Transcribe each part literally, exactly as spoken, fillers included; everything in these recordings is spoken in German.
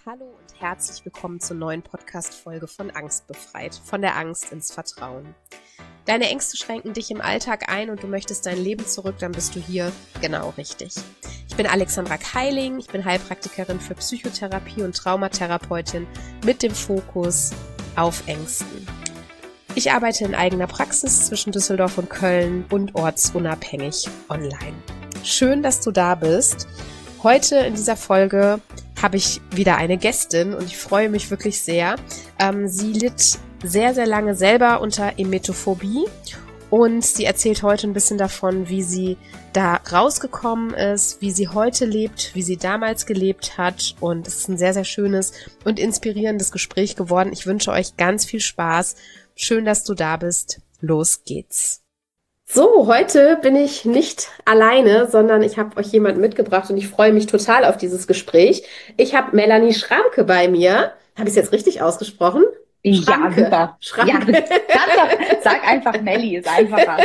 Hallo und herzlich willkommen zur neuen Podcast-Folge von Angst befreit, von der Angst ins Vertrauen. Deine Ängste schränken dich im Alltag ein und du möchtest dein Leben zurück, dann bist du hier genau richtig. Ich bin Alexandra Keiling, ich bin Heilpraktikerin für Psychotherapie und Traumatherapeutin mit dem Fokus auf Ängsten. Ich arbeite in eigener Praxis zwischen Düsseldorf und Köln und ortsunabhängig online. Schön, dass du da bist. Heute in dieser Folge habe ich wieder eine Gästin und ich freue mich wirklich sehr. Ähm, sie litt sehr, sehr lange selber unter Emetophobie und sie erzählt heute ein bisschen davon, wie sie da rausgekommen ist, wie sie heute lebt, wie sie damals gelebt hat, und es ist ein sehr, sehr schönes und inspirierendes Gespräch geworden. Ich wünsche euch ganz viel Spaß. Schön, dass du da bist. Los geht's. So, heute bin ich nicht alleine, sondern ich habe euch jemanden mitgebracht und ich freue mich total auf dieses Gespräch. Ich habe Melanie Schramke bei mir. Habe ich es jetzt richtig ausgesprochen? Schramke. Ja, super. Schramke. Ja, doch, sag einfach Melli, ist einfacher.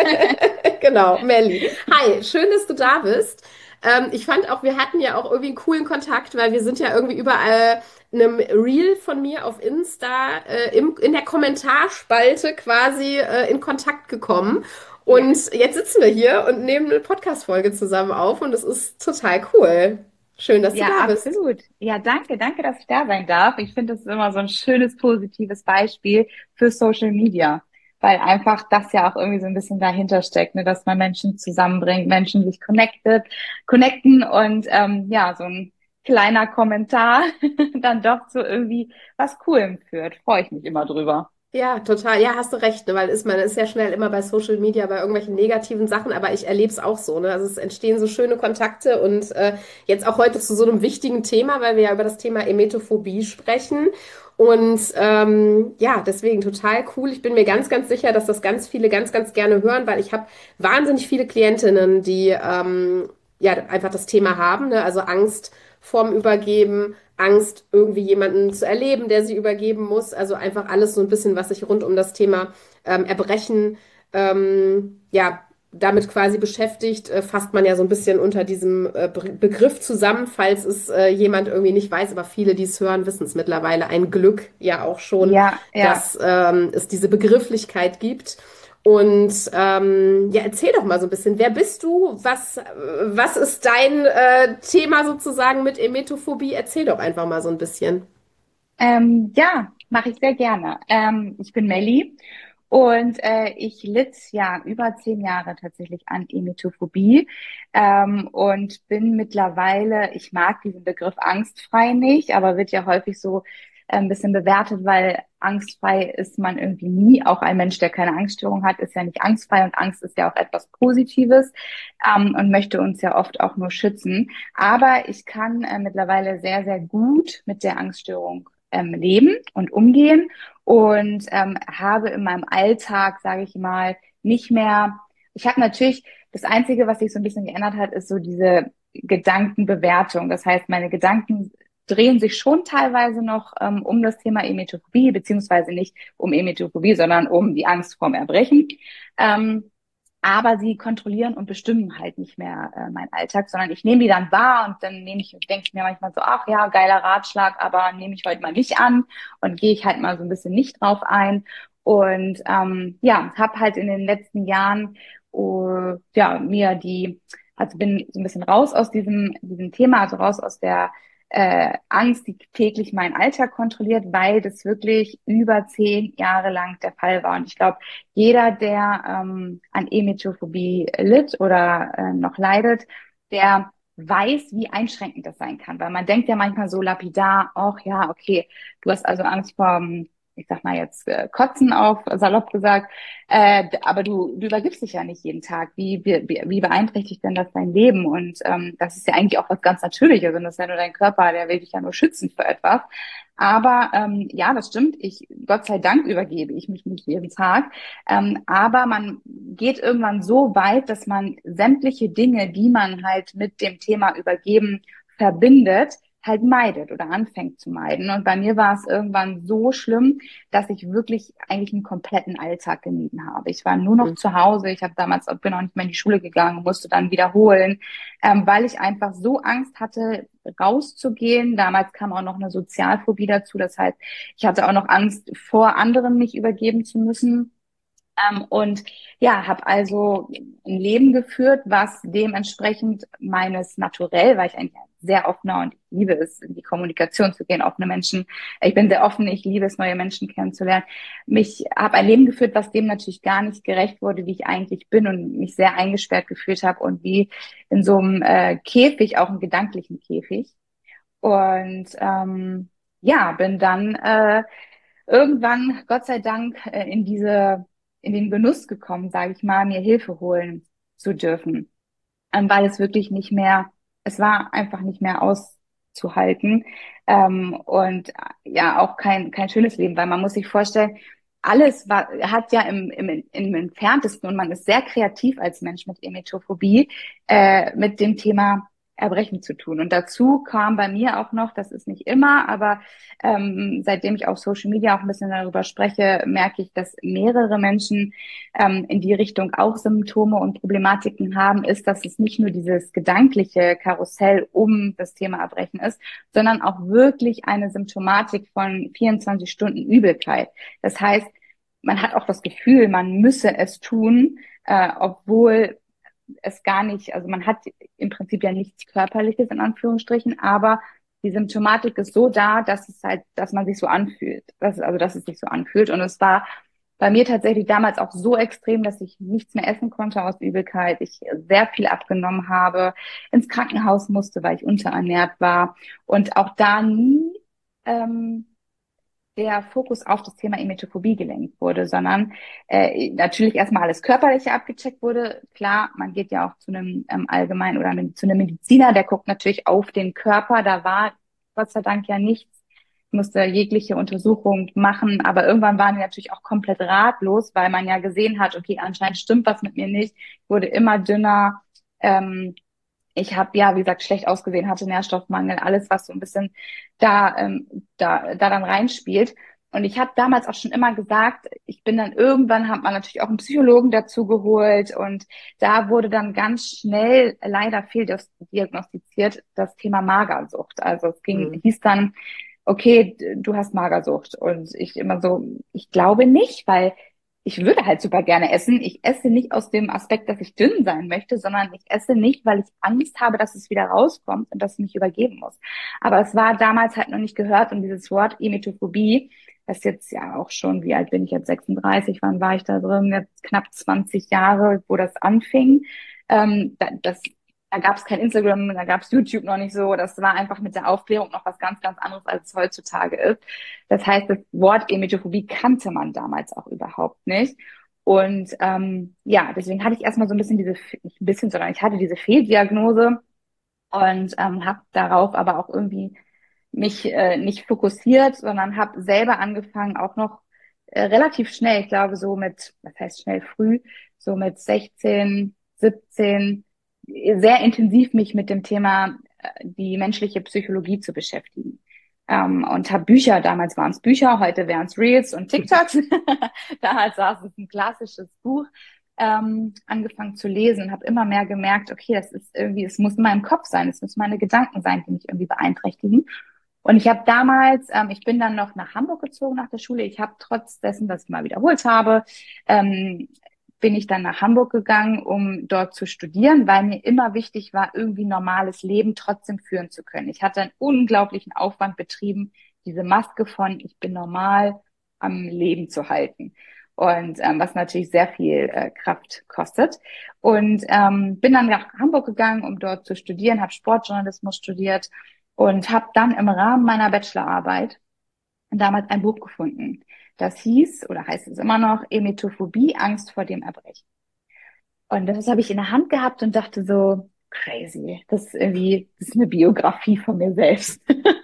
Genau, Melli. Hi, schön, dass du da bist. Ähm, ich fand auch, wir hatten ja auch irgendwie einen coolen Kontakt, weil wir sind ja irgendwie überall einem Reel von mir auf Insta äh, im, in der Kommentarspalte quasi äh, in Kontakt gekommen. Und ja, jetzt sitzen wir hier und nehmen eine Podcast-Folge zusammen auf und es ist total cool. Schön, dass Ja, du da bist. absolut. Ja, danke, danke, dass ich da sein darf. Ich finde, das ist immer so ein schönes, positives Beispiel für Social Media, weil einfach das ja auch irgendwie so ein bisschen dahinter steckt, ne, dass man Menschen zusammenbringt, Menschen sich connected, connecten und ähm, ja, so ein kleiner Kommentar dann doch zu irgendwie was Coolem führt. Freue ich mich immer drüber. Ja, total. Ja, hast du recht, ne? Weil ist man ist ja schnell immer bei Social Media bei irgendwelchen negativen Sachen, aber ich erlebe es auch so, ne? Also es entstehen so schöne Kontakte und äh, jetzt auch heute zu so einem wichtigen Thema, weil wir ja über das Thema Emetophobie sprechen. Und ähm, ja, deswegen total cool. Ich bin mir ganz, ganz sicher, dass das ganz viele ganz, ganz gerne hören, weil ich habe wahnsinnig viele Klientinnen, die ähm, ja einfach das Thema haben, ne? Also Angst vorm Übergeben, Angst, irgendwie jemanden zu erleben, der sie übergeben muss. Also einfach alles so ein bisschen, was sich rund um das Thema ähm, Erbrechen, ähm, ja, damit quasi beschäftigt, äh, fasst man ja so ein bisschen unter diesem äh, Be Begriff zusammen, falls es äh, jemand irgendwie nicht weiß, aber viele, die es hören, wissen es mittlerweile. Ein Glück ja auch schon, Ja, ja. dass ähm, es diese Begrifflichkeit gibt. Und ähm, ja, erzähl doch mal so ein bisschen, wer bist du? Was, äh, was ist dein äh, Thema sozusagen mit Emetophobie? Erzähl doch einfach mal so ein bisschen. Ähm, ja, mache ich sehr gerne. Ähm, ich bin Melli und äh, ich litt ja über zehn Jahre tatsächlich an Emetophobie ähm, und bin mittlerweile, ich mag diesen Begriff angstfrei nicht, aber wird ja häufig so äh, ein bisschen bewertet, weil angstfrei ist man irgendwie nie. Auch ein Mensch, der keine Angststörung hat, ist ja nicht angstfrei, und Angst ist ja auch etwas Positives ähm, und möchte uns ja oft auch nur schützen. Aber ich kann äh, mittlerweile sehr, sehr gut mit der Angststörung ähm, leben und umgehen und ähm, habe in meinem Alltag, sage ich mal, nicht mehr, ich habe natürlich, das Einzige, was sich so ein bisschen geändert hat, ist so diese Gedankenbewertung. Das heißt, meine Gedanken drehen sich schon teilweise noch ähm, um das Thema Emetophobie, beziehungsweise nicht um Emetophobie, sondern um die Angst vorm Erbrechen. Ähm, aber sie kontrollieren und bestimmen halt nicht mehr äh, meinen Alltag, sondern ich nehme die dann wahr und dann nehme ich, denke ich mir manchmal so, ach ja, geiler Ratschlag, aber nehme ich heute mal nicht an und gehe ich halt mal so ein bisschen nicht drauf ein. Und ähm, ja, habe halt in den letzten Jahren uh, ja mir die, also bin so ein bisschen raus aus diesem diesem Thema, also raus aus der äh, Angst, die täglich meinen Alltag kontrolliert, weil das wirklich über zehn Jahre lang der Fall war. Und ich glaube, jeder, der ähm, an Emetophobie litt oder äh, noch leidet, der weiß, wie einschränkend das sein kann. Weil man denkt ja manchmal so lapidar, ach ja, okay, du hast also Angst vor, ich sag mal jetzt, äh, Kotzen auf, salopp gesagt, äh, aber du, du übergibst dich ja nicht jeden Tag. Wie, wie, wie beeinträchtigt denn das dein Leben? Und ähm, das ist ja eigentlich auch was ganz Natürliches, und das ist ja nur dein Körper, der will dich ja nur schützen für etwas. Aber ähm, ja, das stimmt. Ich, Gott sei Dank, übergebe ich mich nicht jeden Tag. Ähm, aber man geht irgendwann so weit, dass man sämtliche Dinge, die man halt mit dem Thema Übergeben verbindet, halt meidet oder anfängt zu meiden. Und bei mir war es irgendwann so schlimm, dass ich wirklich eigentlich einen kompletten Alltag gemieden habe. Ich war nur noch Mhm. zu Hause. Ich habe damals bin auch nicht mehr in die Schule gegangen, musste dann wiederholen, ähm, weil ich einfach so Angst hatte, rauszugehen. Damals kam auch noch eine Sozialphobie dazu. Das heißt, ich hatte auch noch Angst, vor anderen mich übergeben zu müssen. Ähm, und ja, habe also ein Leben geführt, was dementsprechend meines Naturell, weil ich eigentlich ein sehr offener und ich liebe es, in die Kommunikation zu gehen, offene Menschen. Ich bin sehr offen, ich liebe es, neue Menschen kennenzulernen. Mich habe ein Leben geführt, was dem natürlich gar nicht gerecht wurde, wie ich eigentlich bin und mich sehr eingesperrt gefühlt habe und wie in so einem äh, Käfig, auch einem gedanklichen Käfig. Und ähm, ja, bin dann äh, irgendwann, Gott sei Dank, äh, in diese, in den Genuss gekommen, sage ich mal, mir Hilfe holen zu dürfen, ähm, weil es wirklich nicht mehr, es war einfach nicht mehr auszuhalten, ähm, und äh, ja auch kein kein schönes Leben, weil man muss sich vorstellen, alles war, hat ja im, im, im entferntesten und man ist sehr kreativ als Mensch mit Emetophobie, äh, mit dem Thema Erbrechen zu tun. Und dazu kam bei mir auch noch, das ist nicht immer, aber ähm, seitdem ich auf Social Media auch ein bisschen darüber spreche, merke ich, dass mehrere Menschen ähm, in die Richtung auch Symptome und Problematiken haben, ist, dass es nicht nur dieses gedankliche Karussell um das Thema Erbrechen ist, sondern auch wirklich eine Symptomatik von vierundzwanzig Stunden Übelkeit. Das heißt, man hat auch das Gefühl, man müsse es tun, äh, obwohl es gar nicht, also man hat im Prinzip ja nichts Körperliches in Anführungsstrichen, aber die Symptomatik ist so da, dass es halt, dass man sich so anfühlt, dass, also dass es sich so anfühlt. Und es war bei mir tatsächlich damals auch so extrem, dass ich nichts mehr essen konnte aus Übelkeit. Ich sehr viel abgenommen habe, ins Krankenhaus musste, weil ich unterernährt war und auch da nie ähm, der Fokus auf das Thema Emetophobie gelenkt wurde, sondern äh, natürlich erstmal alles Körperliche abgecheckt wurde. Klar, man geht ja auch zu einem ähm, allgemeinen oder einem, zu einem Mediziner, der guckt natürlich auf den Körper. Da war Gott sei Dank ja nichts. Ich musste jegliche Untersuchung machen, aber irgendwann waren wir natürlich auch komplett ratlos, weil man ja gesehen hat, okay, anscheinend stimmt was mit mir nicht, ich wurde immer dünner. Ähm, ich habe ja, wie gesagt, schlecht ausgesehen, hatte Nährstoffmangel, alles, was so ein bisschen da, ähm, da, da dann reinspielt. Und ich habe damals auch schon immer gesagt, ich bin dann irgendwann, hat man natürlich auch einen Psychologen dazu geholt und da wurde dann ganz schnell leider fehldiagnostiziert das Thema Magersucht. Also es ging, Mhm. hieß dann, okay, du hast Magersucht. Und ich immer so, ich glaube nicht, weil ich würde halt super gerne essen. Ich esse nicht aus dem Aspekt, dass ich dünn sein möchte, sondern ich esse nicht, weil ich Angst habe, dass es wieder rauskommt und dass es mich übergeben muss. Aber es war damals halt noch nicht gehört und dieses Wort Emetophobie, das jetzt ja auch schon, wie alt bin ich jetzt, sechsunddreißig, wann war ich da drin? Jetzt knapp zwanzig Jahre, wo das anfing. Ähm, das Da gab es kein Instagram, da gab es YouTube noch nicht so. Das war einfach mit der Aufklärung noch was ganz, ganz anderes, als es heutzutage ist. Das heißt, das Wort Emetophobie kannte man damals auch überhaupt nicht. Und ähm, ja, deswegen hatte ich erstmal so ein bisschen diese, nicht ein bisschen, sondern ich hatte diese Fehldiagnose und ähm, habe darauf aber auch irgendwie mich äh, nicht fokussiert, sondern habe selber angefangen, auch noch äh, relativ schnell, ich glaube so mit, was heißt schnell früh, so mit sechzehn, siebzehn, sehr intensiv mich mit dem Thema äh, die menschliche Psychologie zu beschäftigen. Ähm, und habe Bücher, damals waren es Bücher, heute wären es Reels und TikToks. Damals war es ein klassisches Buch, ähm, angefangen zu lesen und habe immer mehr gemerkt, okay, das ist irgendwie, es muss in meinem Kopf sein, es müssen meine Gedanken sein, die mich irgendwie beeinträchtigen. Und ich habe damals, ähm, ich bin dann noch nach Hamburg gezogen nach der Schule. Ich habe trotz dessen, dass ich mal wiederholt habe, ähm, bin ich dann nach Hamburg gegangen, um dort zu studieren, weil mir immer wichtig war, irgendwie normales Leben trotzdem führen zu können. Ich hatte einen unglaublichen Aufwand betrieben, diese Maske von ich bin normal am Leben zu halten. Und ähm, was natürlich sehr viel äh, Kraft kostet. Und ähm, bin dann nach Hamburg gegangen, um dort zu studieren, habe Sportjournalismus studiert und habe dann im Rahmen meiner Bachelorarbeit damals ein Buch gefunden. Das hieß, oder heißt es immer noch, Emetophobie, Angst vor dem Erbrechen. Und das habe ich in der Hand gehabt und dachte so, crazy, das ist irgendwie, das ist eine Biografie von mir selbst.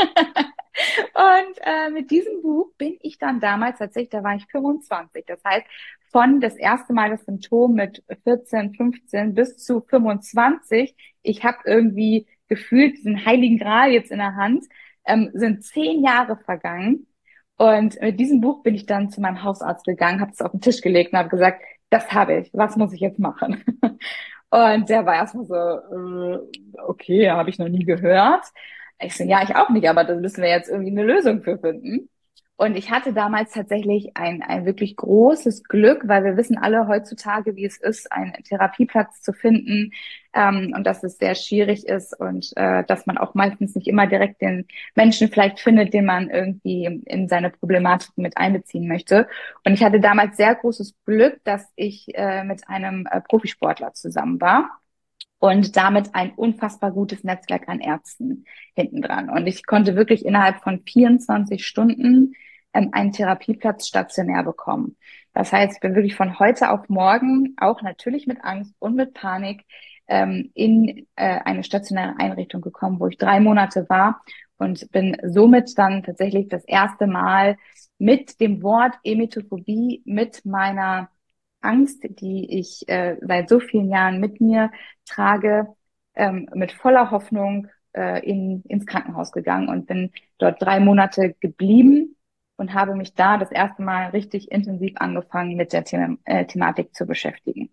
Und äh, mit diesem Buch bin ich dann damals tatsächlich, da war ich fünfundzwanzig. Das heißt, von das erste Mal das Symptom mit vierzehn, fünfzehn bis zu fünfundzwanzig, ich habe irgendwie gefühlt diesen heiligen Gral jetzt in der Hand, ähm, sind zehn Jahre vergangen. Und mit diesem Buch bin ich dann zu meinem Hausarzt gegangen, habe es auf den Tisch gelegt und habe gesagt, das habe ich, was muss ich jetzt machen? Und der war erstmal so, äh, okay, habe ich noch nie gehört. Ich so, ja, ich auch nicht, aber da müssen wir jetzt irgendwie eine Lösung für finden. Und ich hatte damals tatsächlich ein, ein wirklich großes Glück, weil wir wissen alle heutzutage, wie es ist, einen Therapieplatz zu finden, ähm, und dass es sehr schwierig ist und äh, dass man auch meistens nicht immer direkt den Menschen vielleicht findet, den man irgendwie in seine Problematik mit einbeziehen möchte. Und ich hatte damals sehr großes Glück, dass ich äh, mit einem äh, Profisportler zusammen war und damit ein unfassbar gutes Netzwerk an Ärzten hinten dran. Und ich konnte wirklich innerhalb von vierundzwanzig Stunden ähm, einen Therapieplatz stationär bekommen. Das heißt, ich bin wirklich von heute auf morgen, auch natürlich mit Angst und mit Panik, ähm, in äh, eine stationäre Einrichtung gekommen, wo ich drei Monate war und bin somit dann tatsächlich das erste Mal mit dem Wort Emetophobie, mit meiner Angst, die ich äh, seit so vielen Jahren mit mir trage, ähm, mit voller Hoffnung äh, in, ins Krankenhaus gegangen und bin dort drei Monate geblieben und habe mich da das erste Mal richtig intensiv angefangen, mit der The äh, Thematik zu beschäftigen.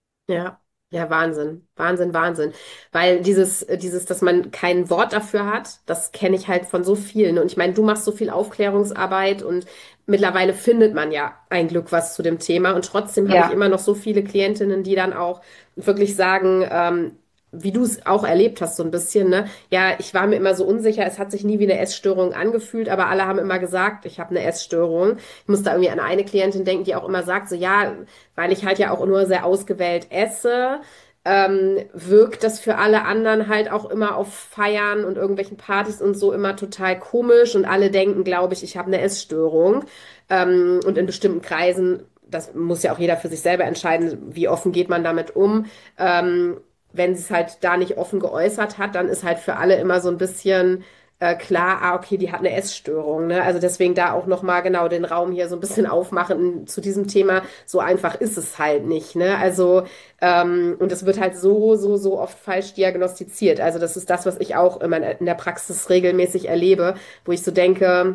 Ja, ja, Wahnsinn, Wahnsinn, Wahnsinn. Weil dieses, äh, dieses, dass man kein Wort dafür hat, das kenne ich halt von so vielen. Und ich meine, du machst so viel Aufklärungsarbeit und mittlerweile findet man ja ein Glück was zu dem Thema. Und trotzdem habe ich Ja, immer noch so viele Klientinnen, die dann auch wirklich sagen, ähm, wie du es auch erlebt hast, so ein bisschen, ne? Ja, ich war mir immer so unsicher, es hat sich nie wie eine Essstörung angefühlt, aber alle haben immer gesagt, ich habe eine Essstörung. Ich muss da irgendwie an eine Klientin denken, die auch immer sagt, so ja, weil ich halt ja auch nur sehr ausgewählt esse, ähm, wirkt das für alle anderen halt auch immer auf Feiern und irgendwelchen Partys und so immer total komisch und alle denken, glaube ich, ich habe eine Essstörung. Ähm, und in bestimmten Kreisen, das muss ja auch jeder für sich selber entscheiden, wie offen geht man damit um. Ähm, wenn sie es halt da nicht offen geäußert hat, dann ist halt für alle immer so ein bisschen äh, klar, ah, okay, die hat eine Essstörung, ne? Also deswegen da auch nochmal genau den Raum hier so ein bisschen aufmachen zu diesem Thema. So einfach ist es halt nicht, ne? Also, ähm, und es wird halt so, so, so oft falsch diagnostiziert. Also das ist das, was ich auch immer in der Praxis regelmäßig erlebe, wo ich so denke,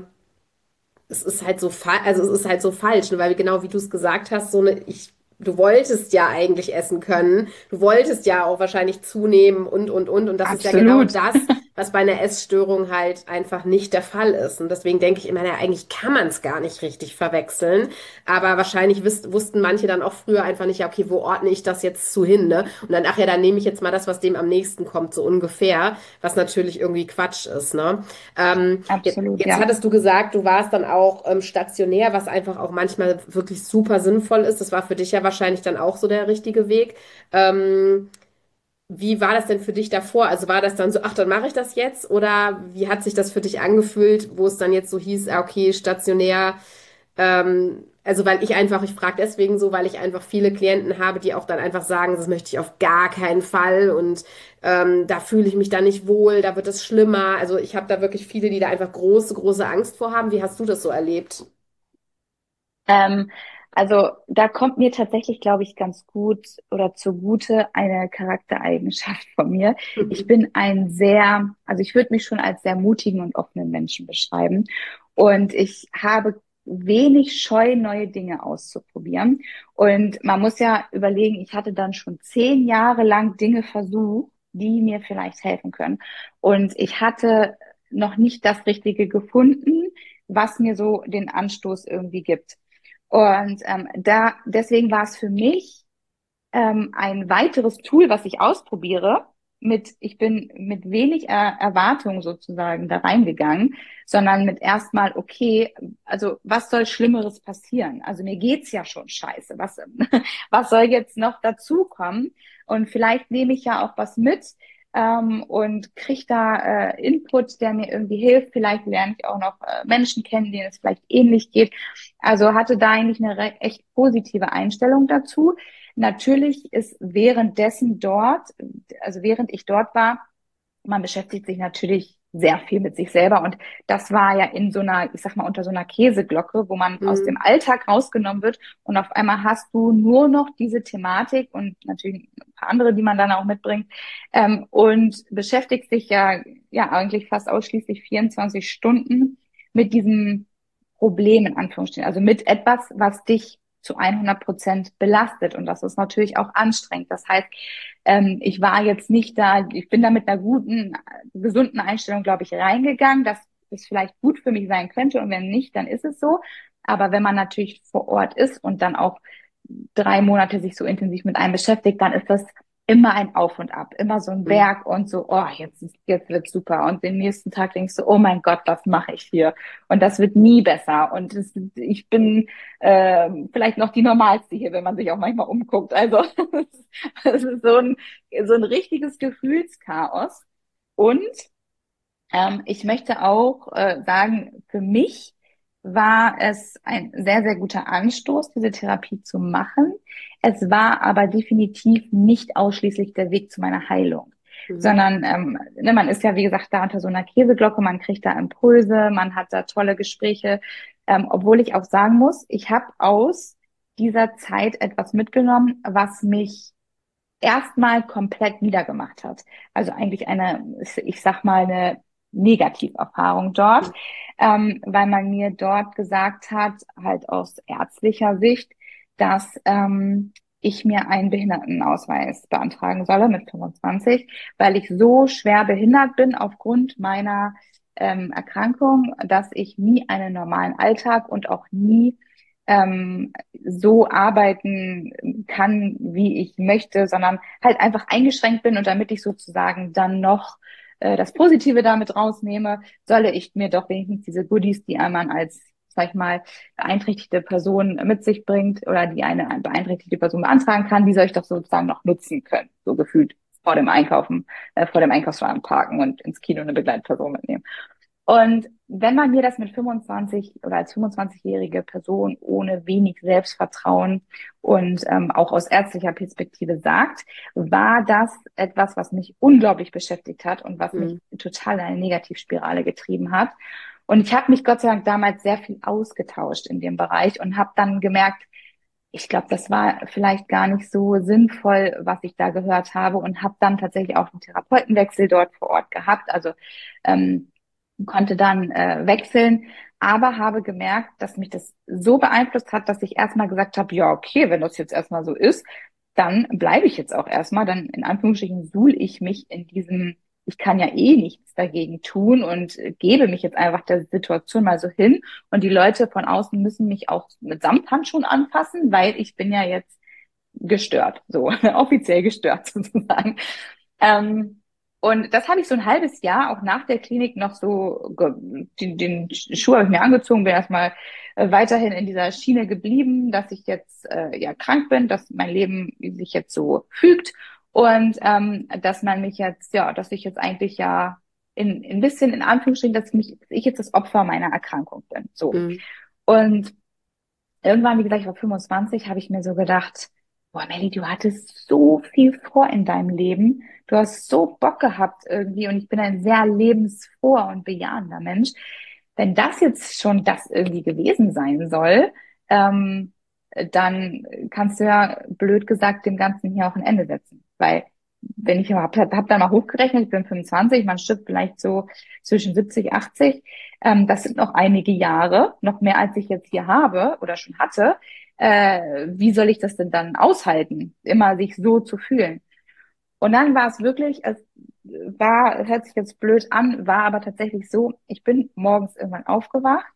es ist halt so fa also es ist halt so falsch, ne? Weil genau wie du es gesagt hast, so eine, ich, du wolltest ja eigentlich essen können, du wolltest ja auch wahrscheinlich zunehmen und und und und das ist ja genau absolut. das, was bei einer Essstörung halt einfach nicht der Fall ist. Und deswegen denke ich immer, na, eigentlich kann man es gar nicht richtig verwechseln. Aber wahrscheinlich wiss, wussten manche dann auch früher einfach nicht, ja, okay, wo ordne ich das jetzt zu hin, ne? Und dann, ach ja, dann nehme ich jetzt mal das, was dem am nächsten kommt, so ungefähr, was natürlich irgendwie Quatsch ist, ne? Ähm, jetzt, Absolut, jetzt ja. hattest du gesagt, du warst dann auch ähm, stationär, was einfach auch manchmal wirklich super sinnvoll ist. Das war für dich ja wahrscheinlich dann auch so der richtige Weg. Ähm, Wie war das denn für dich davor? Also war das dann so, ach, dann mache ich das jetzt? Oder wie hat sich das für dich angefühlt, wo es dann jetzt so hieß, ah, okay, stationär? Ähm, also weil ich einfach, ich frage deswegen so, weil ich einfach viele Klienten habe, die auch dann einfach sagen, das möchte ich auf gar keinen Fall und ähm, da fühle ich mich dann nicht wohl, da wird es schlimmer. Also ich habe da wirklich viele, die da einfach große, große Angst vor haben. Wie hast du das so erlebt? Ähm, also da kommt mir tatsächlich, glaube ich, ganz gut oder zugute eine Charaktereigenschaft von mir. Ich Mhm. bin ein sehr, also ich würde mich schon als sehr mutigen und offenen Menschen beschreiben. Und ich habe wenig Scheu, neue Dinge auszuprobieren. Und man muss ja überlegen, ich hatte dann schon zehn Jahre lang Dinge versucht, die mir vielleicht helfen können. Und ich hatte noch nicht das Richtige gefunden, was mir so den Anstoß irgendwie gibt. Und ähm, da deswegen war es für mich ähm, ein weiteres Tool, was ich ausprobiere. Mit, ich bin mit wenig er Erwartung sozusagen da reingegangen, sondern mit erstmal, okay, also was soll Schlimmeres passieren? Also mir geht's ja schon scheiße. Was, was soll jetzt noch dazukommen? Und vielleicht nehme ich ja auch was mit ähm, und kriege da äh, Input, der mir irgendwie hilft. Vielleicht lerne ich auch noch äh, Menschen kennen, denen es vielleicht ähnlich geht. Also hatte da eigentlich eine re- echt positive Einstellung dazu. Natürlich ist währenddessen dort, also während ich dort war, man beschäftigt sich natürlich sehr viel mit sich selber. Und das war ja in so einer, ich sag mal, unter so einer Käseglocke, wo man aus dem Mhm. Alltag rausgenommen wird und auf einmal hast du nur noch diese Thematik und natürlich ein paar andere, die man dann auch mitbringt, ähm, und beschäftigst dich ja, ja eigentlich fast ausschließlich vierundzwanzig Stunden mit diesem Problem in Anführungsstrichen, also mit etwas, was dich zu hundert Prozent belastet. Und das ist natürlich auch anstrengend. Das heißt, ähm, ich war jetzt nicht da, ich bin da mit einer guten, gesunden Einstellung, glaube ich, reingegangen, dass es vielleicht gut für mich sein könnte. Und wenn nicht, dann ist es so. Aber wenn man natürlich vor Ort ist und dann auch drei Monate sich so intensiv mit einem beschäftigt, dann ist das immer ein Auf und Ab, immer so ein Mhm. Berg und so, oh, jetzt, ist- jetzt wird's super. Und den nächsten Tag denkst du, oh mein Gott, was mache ich hier? Und das wird nie besser. Und es, ich bin äh, vielleicht noch die Normalste hier, wenn man sich auch manchmal umguckt. Also es ist so ein, so ein richtiges Gefühlschaos. Und ähm, ich möchte auch äh, sagen, für mich war es ein sehr, sehr guter Anstoß, diese Therapie zu machen. Es war aber definitiv nicht ausschließlich der Weg zu meiner Heilung, Mhm. sondern ähm, ne, man ist ja, wie gesagt, da unter so einer Käseglocke, man kriegt da Impulse, man hat da tolle Gespräche, ähm, obwohl ich auch sagen muss, ich habe aus dieser Zeit etwas mitgenommen, was mich erstmal komplett niedergemacht hat. Also eigentlich eine, ich sag mal, eine Negativerfahrung dort, ähm, weil man mir dort gesagt hat, halt aus ärztlicher Sicht, dass ähm, ich mir einen Behindertenausweis beantragen solle mit fünfundzwanzig, weil ich so schwer behindert bin aufgrund meiner ähm, Erkrankung, dass ich nie einen normalen Alltag und auch nie ähm, so arbeiten kann, wie ich möchte, sondern halt einfach eingeschränkt bin und damit ich sozusagen dann noch äh, das Positive damit rausnehme, solle ich mir doch wenigstens diese Goodies, die man als, sag ich mal, beeinträchtigte Person mit sich bringt oder die eine beeinträchtigte Person beantragen kann, die soll ich doch sozusagen noch nutzen können, so gefühlt vor dem Einkaufen, äh, vor dem Einkaufswagen parken und ins Kino eine Begleitperson mitnehmen. Und wenn man mir das mit fünfundzwanzig oder als fünfundzwanzigjährige Person ohne wenig Selbstvertrauen und ähm, auch aus ärztlicher Perspektive sagt, war das etwas, was mich unglaublich beschäftigt hat und was mich Mhm. total in eine Negativspirale getrieben hat. Und ich habe mich Gott sei Dank damals sehr viel ausgetauscht in dem Bereich und habe dann gemerkt, ich glaube, das war vielleicht gar nicht so sinnvoll, was ich da gehört habe und habe dann tatsächlich auch einen Therapeutenwechsel dort vor Ort gehabt. Also ähm, konnte dann äh, wechseln, aber habe gemerkt, dass mich das so beeinflusst hat, dass ich erstmal gesagt habe, ja, okay, wenn das jetzt erstmal so ist, dann bleibe ich jetzt auch erstmal, dann in Anführungsstrichen suhl ich mich in diesem, ich kann ja eh nichts dagegen tun und äh, gebe mich jetzt einfach der Situation mal so hin und die Leute von außen müssen mich auch mit Samthandschuhen anfassen, weil ich bin ja jetzt gestört, so offiziell gestört sozusagen. Ähm, und das habe ich so ein halbes Jahr auch nach der Klinik noch so, ge- den, den Schuh habe ich mir angezogen, bin erstmal äh, weiterhin in dieser Schiene geblieben, dass ich jetzt äh, ja krank bin, dass mein Leben sich jetzt so fügt und ähm, dass man mich jetzt, ja, dass ich jetzt eigentlich ja in, in ein bisschen in Anführungsstrichen, dass mich, dass ich jetzt das Opfer meiner Erkrankung bin. So. Mhm. Und irgendwann, wie gesagt, ich war fünfundzwanzig, habe ich mir so gedacht, boah, Melly, du hattest so viel vor in deinem Leben. Du hast so Bock gehabt irgendwie und ich bin ein sehr lebensfroher und bejahender Mensch. Wenn das jetzt schon das irgendwie gewesen sein soll, ähm, dann kannst du ja blöd gesagt dem Ganzen hier auch ein Ende setzen. Weil wenn ich überhaupt hab, hab dann mal hochgerechnet, ich bin fünfundzwanzig, man stirbt vielleicht so zwischen siebzig, achtzig. Ähm, das sind noch einige Jahre, noch mehr als ich jetzt hier habe oder schon hatte. Äh, wie soll ich das denn dann aushalten, immer sich so zu fühlen? Und dann war es wirklich, es war, hört sich jetzt blöd an, war aber tatsächlich so, ich bin morgens irgendwann aufgewacht.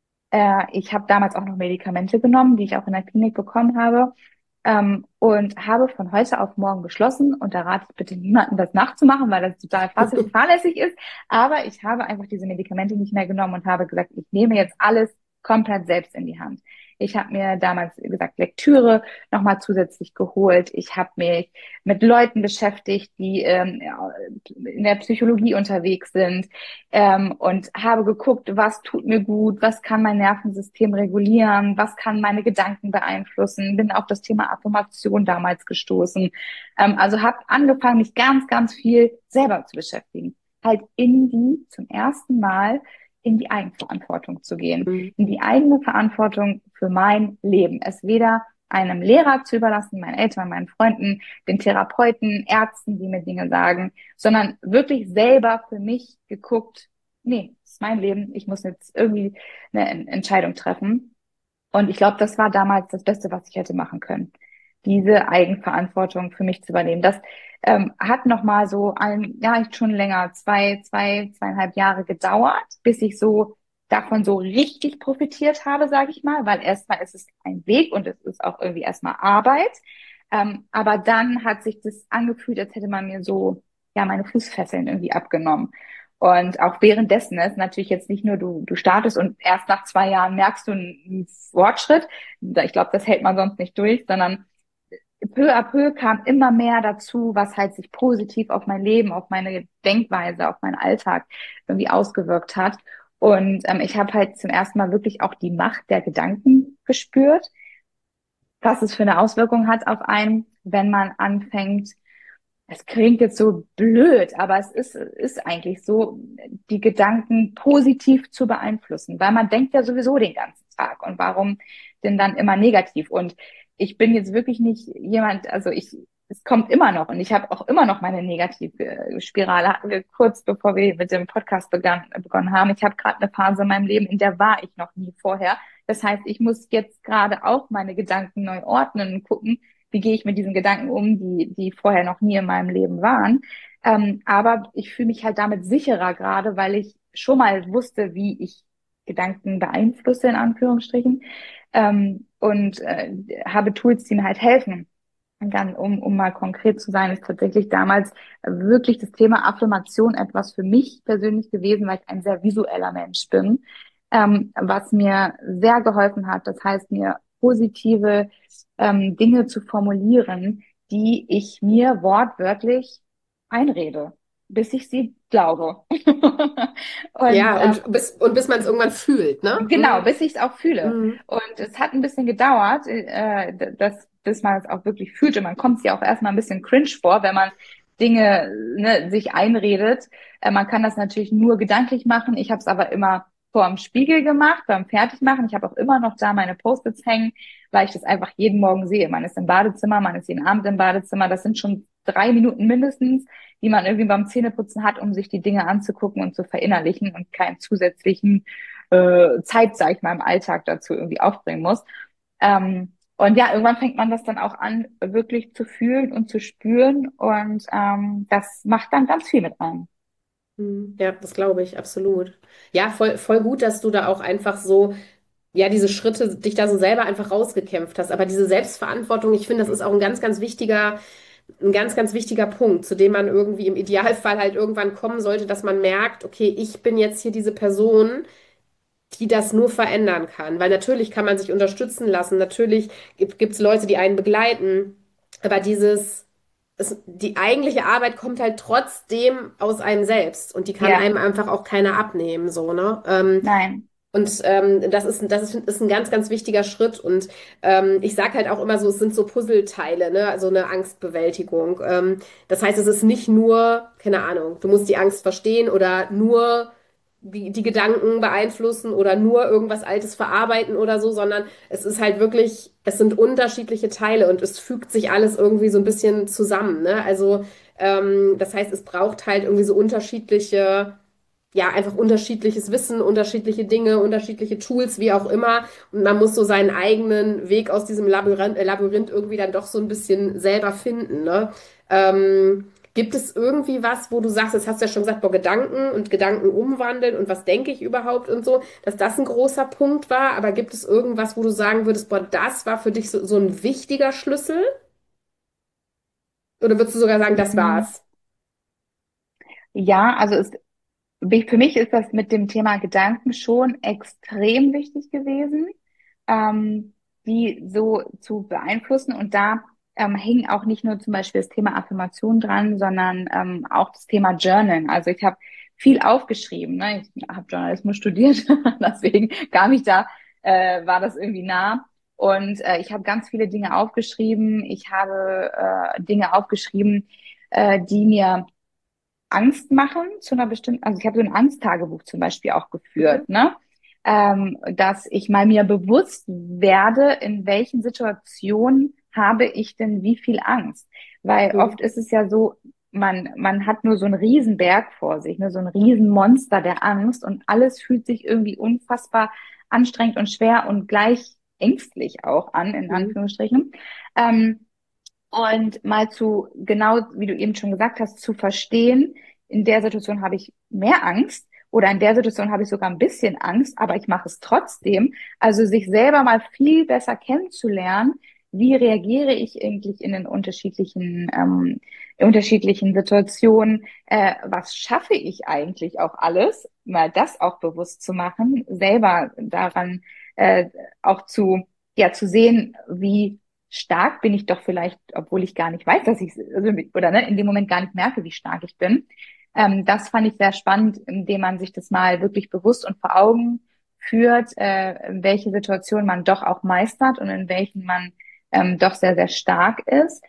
Äh, ich habe damals auch noch Medikamente genommen, die ich auch in der Klinik bekommen habe. Ähm, und habe von heute auf morgen beschlossen, und da rate ich bitte niemanden, das nachzumachen, weil das total fahrlässig ist, aber ich habe einfach diese Medikamente nicht mehr genommen und habe gesagt, ich nehme jetzt alles komplett selbst in die Hand. Ich habe mir damals, wie gesagt, Lektüre nochmal zusätzlich geholt. Ich habe mich mit Leuten beschäftigt, die ähm, ja, in der Psychologie unterwegs sind, ähm, und habe geguckt, was tut mir gut, was kann mein Nervensystem regulieren, was kann meine Gedanken beeinflussen, bin auf das Thema Affirmation damals gestoßen. Ähm, also habe angefangen, mich ganz, ganz viel selber zu beschäftigen. halt in die, zum ersten Mal in die Eigenverantwortung zu gehen, Mhm. in die eigene Verantwortung für mein Leben. Es weder einem Lehrer zu überlassen, meinen Eltern, meinen Freunden, den Therapeuten, Ärzten, die mir Dinge sagen, sondern wirklich selber für mich geguckt, nee, das ist mein Leben, ich muss jetzt irgendwie eine Entscheidung treffen. Und ich glaube, das war damals das Beste, was ich hätte machen können, diese Eigenverantwortung für mich zu übernehmen. Das ähm, hat noch mal so ein, ja, schon länger, zwei, zwei, zweieinhalb Jahre gedauert, bis ich so davon so richtig profitiert habe, sage ich mal, weil erstmal ist es ein Weg und es ist auch irgendwie erstmal Arbeit. Ähm, aber dann hat sich das angefühlt, als hätte man mir so, ja, meine Fußfesseln irgendwie abgenommen. Und auch währenddessen ist natürlich jetzt nicht nur du, du startest und erst nach zwei Jahren merkst du einen Fortschritt. Ich glaube, das hält man sonst nicht durch, sondern peu à peu kam immer mehr dazu, was halt sich positiv auf mein Leben, auf meine Denkweise, auf meinen Alltag irgendwie ausgewirkt hat. Und ähm, ich habe halt zum ersten Mal wirklich auch die Macht der Gedanken gespürt, was es für eine Auswirkung hat auf einen, wenn man anfängt, es klingt jetzt so blöd, aber es ist, ist eigentlich so, die Gedanken positiv zu beeinflussen, weil man denkt ja sowieso den ganzen Tag und warum denn dann immer negativ? Und ich bin jetzt wirklich nicht jemand, also ich, es kommt immer noch und ich habe auch immer noch meine negative Spirale. Hatten wir kurz bevor wir mit dem Podcast begann, begonnen haben. Ich habe gerade eine Phase in meinem Leben, in der war ich noch nie vorher. Das heißt, ich muss jetzt gerade auch meine Gedanken neu ordnen und gucken, wie gehe ich mit diesen Gedanken um, die, die vorher noch nie in meinem Leben waren. Ähm, aber ich fühle mich halt damit sicherer gerade, weil ich schon mal wusste, wie ich Gedanken beeinflusse, in Anführungsstrichen, ähm, und äh, habe Tools, die mir halt helfen. Und dann, um, um mal konkret zu sein, ist tatsächlich damals wirklich das Thema Affirmation etwas für mich persönlich gewesen, weil ich ein sehr visueller Mensch bin, ähm, was mir sehr geholfen hat. Das heißt, mir positive ähm, Dinge zu formulieren, die ich mir wortwörtlich einrede, bis ich sie glaube. Und Ja, ähm, und bis, und bis man es irgendwann fühlt, ne? genau, bis ich es auch fühle. Mhm. Und es hat ein bisschen gedauert, äh, dass, bis man es auch wirklich fühlt. Und man kommt sich auch erstmal ein bisschen cringe vor, wenn man Dinge, ne, sich einredet. Äh, man kann das natürlich nur gedanklich machen. Ich habe es aber immer vor dem Spiegel gemacht, beim Fertigmachen. Ich habe auch immer noch da meine Post-its hängen, weil ich das einfach jeden Morgen sehe. Man ist im Badezimmer, man ist jeden Abend im Badezimmer. Das sind schon drei Minuten mindestens, die man irgendwie beim Zähneputzen hat, um sich die Dinge anzugucken und zu verinnerlichen und keinen zusätzlichen äh, Zeit, sag ich mal, im Alltag dazu irgendwie aufbringen muss. Ähm, und ja, irgendwann fängt man das dann auch an, wirklich zu fühlen und zu spüren. Und ähm, das macht dann ganz viel mit einem. Mhm. Ja, das glaube ich, absolut. Ja, voll, voll gut, dass du da auch einfach so, ja, diese Schritte, dich da so selber einfach rausgekämpft hast. Aber diese Selbstverantwortung, ich finde, das ist auch ein ganz, ganz wichtiger, ein ganz, ganz wichtiger Punkt, zu dem man irgendwie im Idealfall halt irgendwann kommen sollte, dass man merkt, okay, ich bin jetzt hier diese Person, die das nur verändern kann. Weil natürlich kann man sich unterstützen lassen, natürlich gibt es Leute, die einen begleiten, aber dieses, es, die eigentliche Arbeit kommt halt trotzdem aus einem selbst und die kann Ja, einem einfach auch keiner abnehmen, so, ne? Ähm, nein. und ähm, das ist, das ist, ist ein ganz, ganz wichtiger Schritt. Und ähm, ich sage halt auch immer so, es sind so Puzzleteile, ne? Also eine Angstbewältigung. Ähm, das heißt, es ist nicht nur, keine Ahnung, du musst die Angst verstehen oder nur die, die Gedanken beeinflussen oder nur irgendwas Altes verarbeiten oder so, sondern es ist halt wirklich, es sind unterschiedliche Teile und es fügt sich alles irgendwie so ein bisschen zusammen, ne? Also ähm, das heißt, es braucht halt irgendwie so unterschiedliche, ja, einfach unterschiedliches Wissen, unterschiedliche Dinge, unterschiedliche Tools, wie auch immer. Und man muss so seinen eigenen Weg aus diesem Labyrinth, äh, Labyrinth irgendwie dann doch so ein bisschen selber finden, ne? Ähm, gibt es irgendwie was, wo du sagst, jetzt hast du ja schon gesagt, boah, Gedanken und Gedanken umwandeln und was denke ich überhaupt und so, dass das ein großer Punkt war, aber gibt es irgendwas, wo du sagen würdest, boah, das war für dich so, so ein wichtiger Schlüssel? Oder würdest du sogar sagen, das Mm, war's? ja, also es, für mich ist das mit dem Thema Gedanken schon extrem wichtig gewesen, ähm, die so zu beeinflussen. Und da ähm, hing auch nicht nur zum Beispiel das Thema Affirmation dran, sondern ähm, auch das Thema Journalen. Also ich habe viel aufgeschrieben. Ne? Ich habe Journalismus studiert, deswegen kam ich da, äh, war das irgendwie nah. Und äh, ich habe ganz viele Dinge aufgeschrieben. Ich habe äh, Dinge aufgeschrieben, äh, die mir Angst machen zu einer bestimmten, also ich habe so ein Angsttagebuch zum Beispiel auch Mhm. geführt, ne? Ähm, dass ich mal mir bewusst werde, in welchen Situationen habe ich denn wie viel Angst? Weil Mhm. oft ist es ja so, man, man hat nur so einen Riesenberg vor sich, ne? So ein Riesenmonster der Angst und alles fühlt sich irgendwie unfassbar anstrengend und schwer und gleich ängstlich auch an, in Mhm. Anführungsstrichen. Ähm, und mal zu, genau wie du eben schon gesagt hast, zu verstehen, in der Situation habe ich mehr Angst oder in der Situation habe ich sogar ein bisschen Angst, aber ich mache es trotzdem. Also sich selber mal viel besser kennenzulernen, wie reagiere ich eigentlich in den unterschiedlichen, ähm, unterschiedlichen Situationen, äh, was schaffe ich eigentlich auch alles, mal das auch bewusst zu machen, selber daran äh, auch zu, ja, zu sehen, wie stark bin ich doch vielleicht, obwohl ich gar nicht weiß, dass ich, also, oder ne, in dem Moment gar nicht merke, wie stark ich bin. Ähm, das fand ich sehr spannend, indem man sich das mal wirklich bewusst und vor Augen führt, äh, welche Situation man doch auch meistert und in welchen man ähm, doch sehr, sehr stark ist.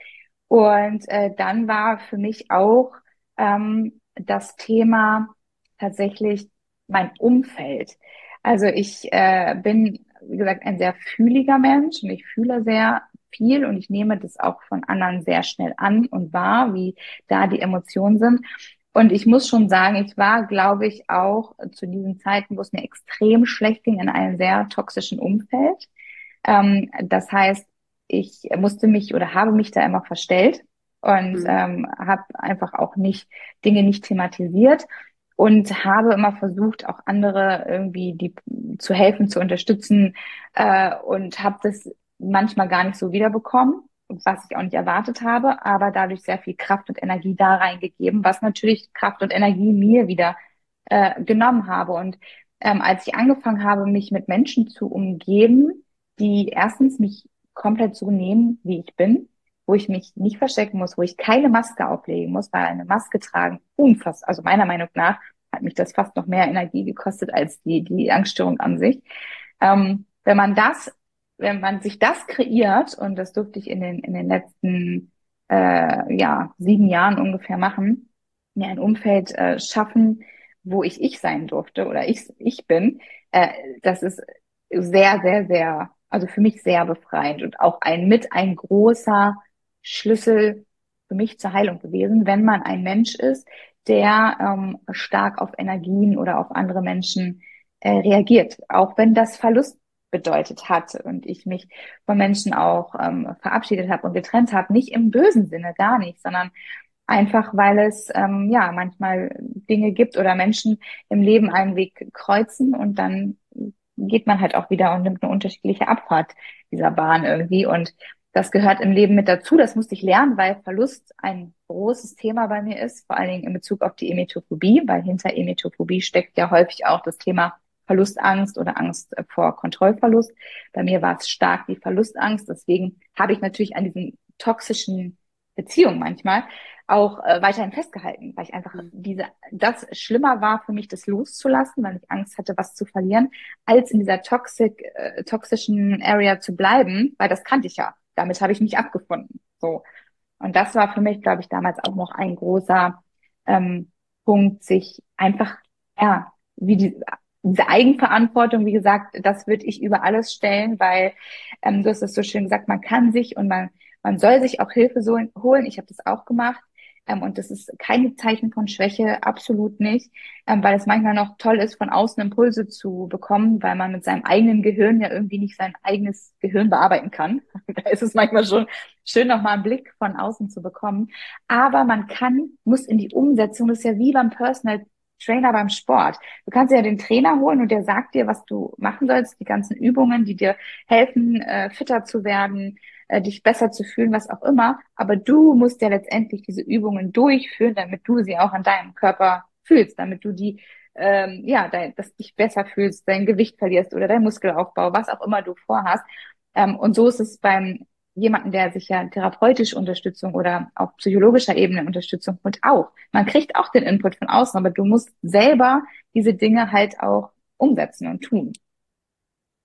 Und äh, dann war für mich auch ähm, das Thema tatsächlich mein Umfeld. Also ich äh, bin, wie gesagt, ein sehr fühliger Mensch und ich fühle sehr viel und ich nehme das auch von anderen sehr schnell an und wahr, wie da die Emotionen sind. Und ich muss schon sagen, ich war, glaube ich, auch zu diesen Zeiten, wo es mir extrem schlecht ging, in einem sehr toxischen Umfeld. Ähm, das heißt, ich musste mich oder habe mich da immer verstellt und Mhm. ähm, habe einfach auch nicht Dinge nicht thematisiert und habe immer versucht, auch andere irgendwie die zu helfen, zu unterstützen äh, und habe das manchmal gar nicht so wiederbekommen, was ich auch nicht erwartet habe, aber dadurch sehr viel Kraft und Energie da reingegeben, was natürlich Kraft und Energie mir wieder äh, genommen habe. Und ähm, als ich angefangen habe, mich mit Menschen zu umgeben, die erstens mich komplett so nehmen, wie ich bin, wo ich mich nicht verstecken muss, wo ich keine Maske auflegen muss, weil eine Maske tragen unfassbar, also meiner Meinung nach hat mich das fast noch mehr Energie gekostet als die, die Angststörung an sich. Ähm, wenn man das, wenn man sich das kreiert, und das durfte ich in den, in den letzten, äh, ja, sieben Jahren ungefähr machen, mir ein Umfeld, äh, schaffen, wo ich ich sein durfte oder ich, ich bin, äh, das ist sehr, sehr, sehr, also für mich sehr befreiend und auch ein mit ein großer Schlüssel für mich zur Heilung gewesen, wenn man ein Mensch ist, der ähm, stark auf Energien oder auf andere Menschen äh, reagiert, auch wenn das Verlust bedeutet hat und ich mich von Menschen auch ähm, verabschiedet habe und getrennt habe, nicht im bösen Sinne, gar nicht, sondern einfach, weil es ähm, ja manchmal Dinge gibt oder Menschen im Leben einen Weg kreuzen und dann geht man halt auch wieder und nimmt eine unterschiedliche Abfahrt dieser Bahn irgendwie. Und das gehört im Leben mit dazu. Das musste ich lernen, weil Verlust ein großes Thema bei mir ist, vor allen Dingen in Bezug auf die Emetophobie, weil hinter Emetophobie steckt ja häufig auch das Thema Verlustangst oder Angst vor Kontrollverlust. Bei mir war es stark die Verlustangst. Deswegen habe ich natürlich an diesen toxischen Beziehungen manchmal auch äh, weiterhin festgehalten, weil ich einfach Mhm. diese, das schlimmer war für mich, das loszulassen, weil ich Angst hatte, was zu verlieren, als in dieser toxic, äh, toxischen Area zu bleiben, weil das kannte ich ja. Damit habe ich mich abgefunden. So. Und das war für mich, glaube ich, damals auch noch ein großer ähm, Punkt, sich einfach, ja, wie die, diese Eigenverantwortung, wie gesagt, das würde ich über alles stellen, weil ähm, du hast es so schön gesagt, man kann sich und man, man soll sich auch Hilfe so holen. Ich habe das auch gemacht. Ähm, und das ist kein Zeichen von Schwäche, absolut nicht, ähm, weil es manchmal noch toll ist, von außen Impulse zu bekommen, weil man mit seinem eigenen Gehirn ja irgendwie nicht sein eigenes Gehirn bearbeiten kann. Da ist es manchmal schon schön, nochmal einen Blick von außen zu bekommen. Aber man kann, muss in die Umsetzung, das ist ja wie beim Personal Trainer beim Sport. Du kannst ja den Trainer holen und der sagt dir, was du machen sollst, die ganzen Übungen, die dir helfen, äh, fitter zu werden, äh, dich besser zu fühlen, was auch immer. Aber du musst ja letztendlich diese Übungen durchführen, damit du sie auch an deinem Körper fühlst, damit du die, ähm, ja, dein, dass dich besser fühlst, dein Gewicht verlierst oder dein Muskelaufbau, was auch immer du vorhast. Ähm, und so ist es beim jemanden, der sich ja therapeutische Unterstützung oder auf psychologischer Ebene Unterstützung holt, auch. Man kriegt auch den Input von außen, aber du musst selber diese Dinge halt auch umsetzen und tun.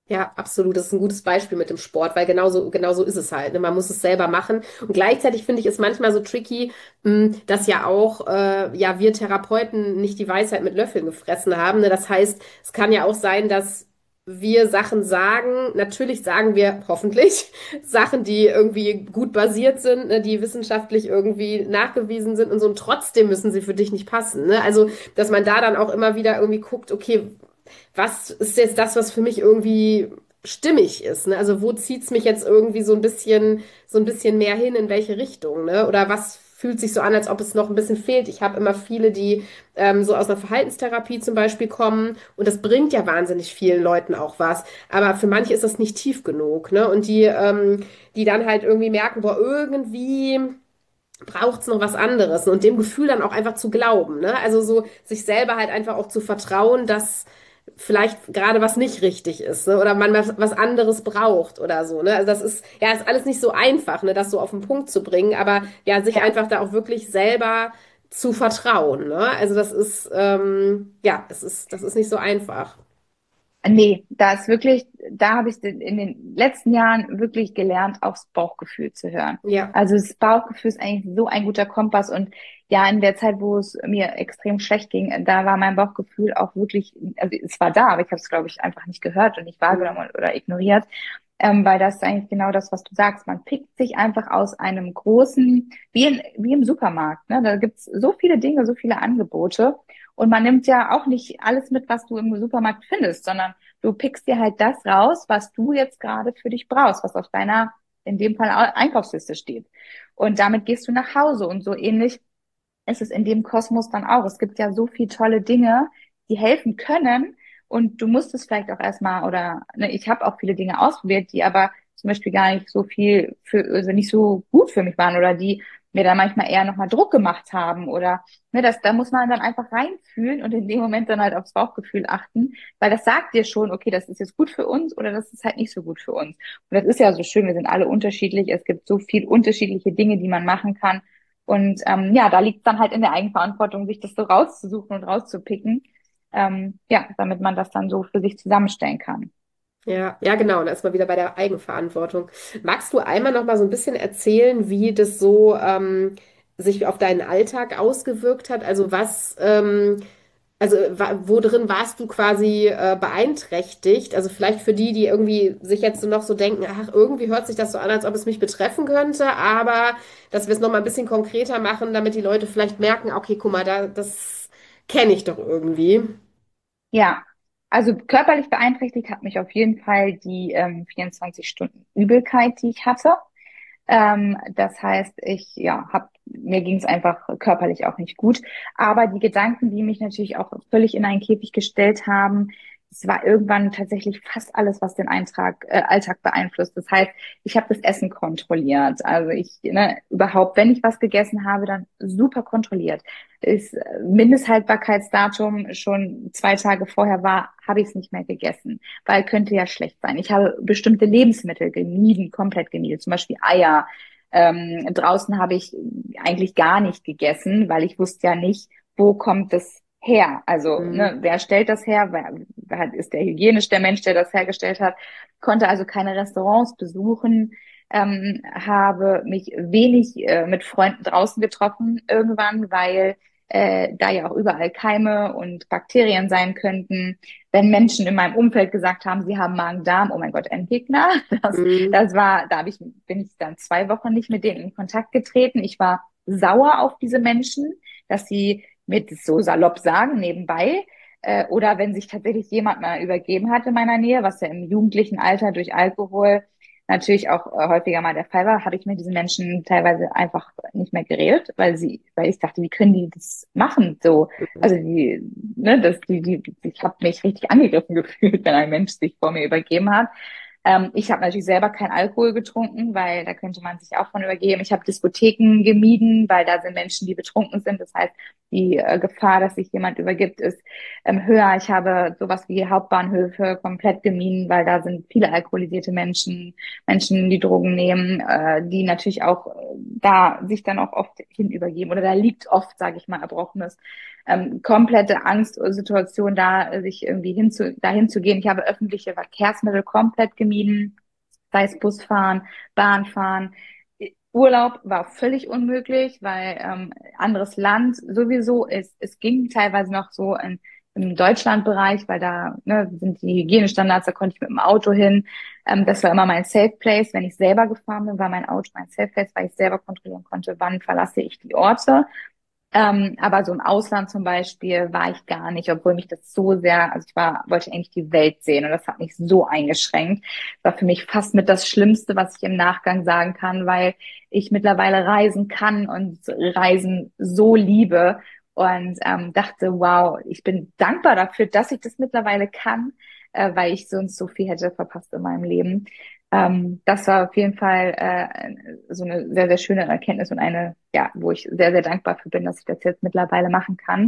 Ja, absolut. Das ist ein gutes Beispiel mit dem Sport, weil genauso, genauso ist es halt. Ne? Man muss es selber machen. Und gleichzeitig finde ich es manchmal so tricky, mh, dass ja auch äh, ja wir Therapeuten nicht die Weisheit mit Löffeln gefressen haben. Ne? Das heißt, es kann ja auch sein, dass wir Sachen sagen. Natürlich sagen wir hoffentlich Sachen, die irgendwie gut basiert sind, ne? Die wissenschaftlich irgendwie nachgewiesen sind und so. Und trotzdem müssen sie für dich nicht passen. Ne? Also, dass man da dann auch immer wieder irgendwie guckt, okay, was ist jetzt das, was für mich irgendwie stimmig ist, ne? Also wo zieht's mich jetzt irgendwie so ein bisschen, so ein bisschen mehr hin, in welche Richtung, ne? Oder was fühlt sich so an, als ob es noch ein bisschen fehlt? Ich habe immer viele, die ähm, so aus einer Verhaltenstherapie zum Beispiel kommen und das bringt ja wahnsinnig vielen Leuten auch was, aber für manche ist das nicht tief genug, ne? Und die, ähm, die dann halt irgendwie merken, boah, irgendwie braucht's noch was anderes, ne? Und dem Gefühl dann auch einfach zu glauben, ne? Also so sich selber halt einfach auch zu vertrauen, dass vielleicht gerade was nicht richtig ist, ne? Oder man was, was anderes braucht oder so, ne? Also das ist, ja, ist alles nicht so einfach, ne, das so auf den Punkt zu bringen, aber ja, sich Ja. einfach da auch wirklich selber zu vertrauen, ne? Also das ist, ähm, ja, das ist, das ist nicht so einfach. Nee, da ist wirklich, da habe ich in den letzten Jahren wirklich gelernt, aufs Bauchgefühl zu hören. Ja. Also das Bauchgefühl ist eigentlich so ein guter Kompass und ja, in der Zeit, wo es mir extrem schlecht ging, da war mein Bauchgefühl auch wirklich, also es war da, aber ich habe es, glaube ich, einfach nicht gehört und nicht Mhm. wahrgenommen oder ignoriert, ähm, weil das ist eigentlich genau das, was du sagst. Man pickt sich einfach aus einem großen, wie in, wie im Supermarkt, ne? Da gibt's so viele Dinge, so viele Angebote. Und man nimmt ja auch nicht alles mit, was du im Supermarkt findest, sondern du pickst dir halt das raus, was du jetzt gerade für dich brauchst, was auf deiner, in dem Fall Einkaufsliste steht. Und damit gehst du nach Hause und so ähnlich ist es in dem Kosmos dann auch. Es gibt ja so viele tolle Dinge, die helfen können und du musst es vielleicht auch erstmal oder ne, ich habe auch viele Dinge ausprobiert, die aber zum Beispiel gar nicht so viel für, also nicht so gut für mich waren oder die mir dann manchmal eher nochmal Druck gemacht haben oder ne, das, da muss man dann einfach reinfühlen und in dem Moment dann halt aufs Bauchgefühl achten, weil das sagt dir schon, okay, das ist jetzt gut für uns oder das ist halt nicht so gut für uns. Und das ist ja so schön, wir sind alle unterschiedlich, es gibt so viel unterschiedliche Dinge, die man machen kann und ähm, ja, da liegt es dann halt in der Eigenverantwortung, sich das so rauszusuchen und rauszupicken, ähm, ja, damit man das dann so für sich zusammenstellen kann. Ja, ja, genau. Und da ist man wieder bei der Eigenverantwortung. Magst du einmal noch mal so ein bisschen erzählen, wie das so ähm, sich auf deinen Alltag ausgewirkt hat? Also was, ähm, also wa- wo drin warst du quasi äh, beeinträchtigt? Also vielleicht für die, die irgendwie sich jetzt so noch so denken, ach, irgendwie hört sich das so an, als ob es mich betreffen könnte, aber dass wir es noch mal ein bisschen konkreter machen, damit die Leute vielleicht merken, okay, guck mal, da, das kenne ich doch irgendwie. Ja, also körperlich beeinträchtigt hat mich auf jeden Fall die ähm, vierundzwanzig Stunden Übelkeit, die ich hatte. Ähm, das heißt, ich ja, hab, mir ging es einfach körperlich auch nicht gut. Aber die Gedanken, die mich natürlich auch völlig in einen Käfig gestellt haben, es war irgendwann tatsächlich fast alles, was den Eintrag, äh, Alltag beeinflusst. Das heißt, ich habe das Essen kontrolliert. Also ich, ne, überhaupt, wenn ich was gegessen habe, dann super kontrolliert. Ist äh, Mindesthaltbarkeitsdatum schon zwei Tage vorher war, habe ich es nicht mehr gegessen, weil könnte ja schlecht sein. Ich habe bestimmte Lebensmittel gemieden, komplett gemieden, zum Beispiel Eier. Ähm, draußen habe ich eigentlich gar nicht gegessen, weil ich wusste ja nicht, wo kommt es her? Also, Mhm. ne, wer stellt das her? Wer, wer ist der hygienisch der Mensch, der das hergestellt hat? Konnte also keine Restaurants besuchen, ähm, habe mich wenig äh, mit Freunden draußen getroffen irgendwann, weil äh, da ja auch überall Keime und Bakterien sein könnten. Wenn Menschen in meinem Umfeld gesagt haben, sie haben Magen-Darm, oh mein Gott, Endgegner. Das, Mhm. das war, da habe ich, bin ich dann zwei Wochen nicht mit denen in Kontakt getreten. Ich war sauer auf diese Menschen, dass sie mir das so salopp sagen nebenbei. Äh, oder wenn sich tatsächlich jemand mal übergeben hat in meiner Nähe, was ja im jugendlichen Alter durch Alkohol natürlich auch äh, häufiger mal der Fall war, habe ich mit diesen Menschen teilweise einfach nicht mehr geredet, weil sie, weil ich dachte, wie können die das machen? So, also die, ne, das, die, die, ich habe mich richtig angegriffen gefühlt, wenn ein Mensch sich vor mir übergeben hat. Ähm, ich habe natürlich selber keinen Alkohol getrunken, weil da könnte man sich auch von übergeben. Ich habe Diskotheken gemieden, weil da sind Menschen, die betrunken sind. Das heißt, die äh, Gefahr, dass sich jemand übergibt, ist ähm, höher. Ich habe sowas wie Hauptbahnhöfe komplett gemieden, weil da sind viele alkoholisierte Menschen, Menschen, die Drogen nehmen, äh, die natürlich auch äh, da sich dann auch oft hinübergeben. Oder da liegt oft, sage ich mal, Erbrochenes. Ähm, komplette Angstsituation, da äh, sich irgendwie hinzu, dahin zu gehen. Ich habe öffentliche Verkehrsmittel komplett gemieden, sei es Busfahren, Bahnfahren. Urlaub war völlig unmöglich, weil ähm, anderes Land sowieso ist. Es ging teilweise noch so in, im Deutschlandbereich, weil da ne, sind die Hygienestandards, da konnte ich mit dem Auto hin. Ähm, das war immer mein Safe Place. Wenn ich selber gefahren bin, war mein Auto mein Safe Place, weil ich selber kontrollieren konnte, wann verlasse ich die Orte. Ähm, aber so im Ausland zum Beispiel war ich gar nicht, obwohl mich das so sehr, also ich war, wollte eigentlich die Welt sehen und das hat mich so eingeschränkt. Das war für mich fast mit das Schlimmste, was ich im Nachgang sagen kann, weil ich mittlerweile reisen kann und Reisen so liebe und ähm, dachte, wow, ich bin dankbar dafür, dass ich das mittlerweile kann, äh, weil ich sonst so viel hätte verpasst in meinem Leben. Ähm, das war auf jeden Fall äh, so eine sehr, sehr schöne Erkenntnis und eine, ja, wo ich sehr, sehr dankbar für bin, dass ich das jetzt mittlerweile machen kann.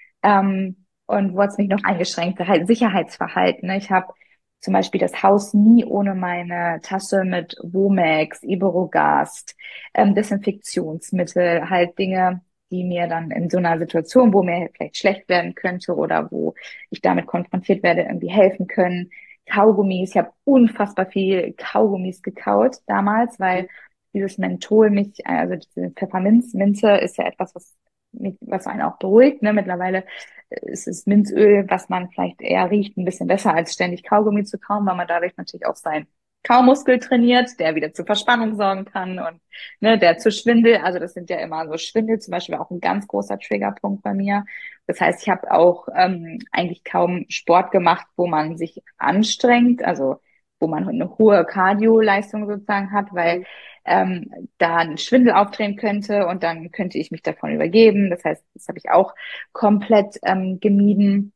Ähm, und wo hat's mich noch eingeschränkt? Halt Sicherheitsverhalten. Ne? Ich habe zum Beispiel das Haus nie ohne meine Tasche mit Womex, Iberogast, ähm, Desinfektionsmittel, halt Dinge, die mir dann in so einer Situation, wo mir vielleicht schlecht werden könnte oder wo ich damit konfrontiert werde, irgendwie helfen können. Kaugummis, ich habe unfassbar viel Kaugummis gekaut damals, weil dieses Menthol mich, also diese Pfefferminzminze ist ja etwas, was mich, was einen auch beruhigt. Ne? Mittlerweile ist es Minzöl, was man vielleicht eher riecht, ein bisschen besser als ständig Kaugummi zu kauen, weil man dadurch natürlich auch seinen Kaumuskel trainiert, der wieder zur Verspannung sorgen kann und ne, der zu Schwindel. Also das sind ja immer so Schwindel, zum Beispiel auch ein ganz großer Triggerpunkt bei mir. Das heißt, ich habe auch ähm, eigentlich kaum Sport gemacht, wo man sich anstrengt, also wo man eine hohe Cardio-Leistung sozusagen hat, weil ähm, da ein Schwindel auftreten könnte und dann könnte ich mich davon übergeben. Das heißt, das habe ich auch komplett ähm, gemieden.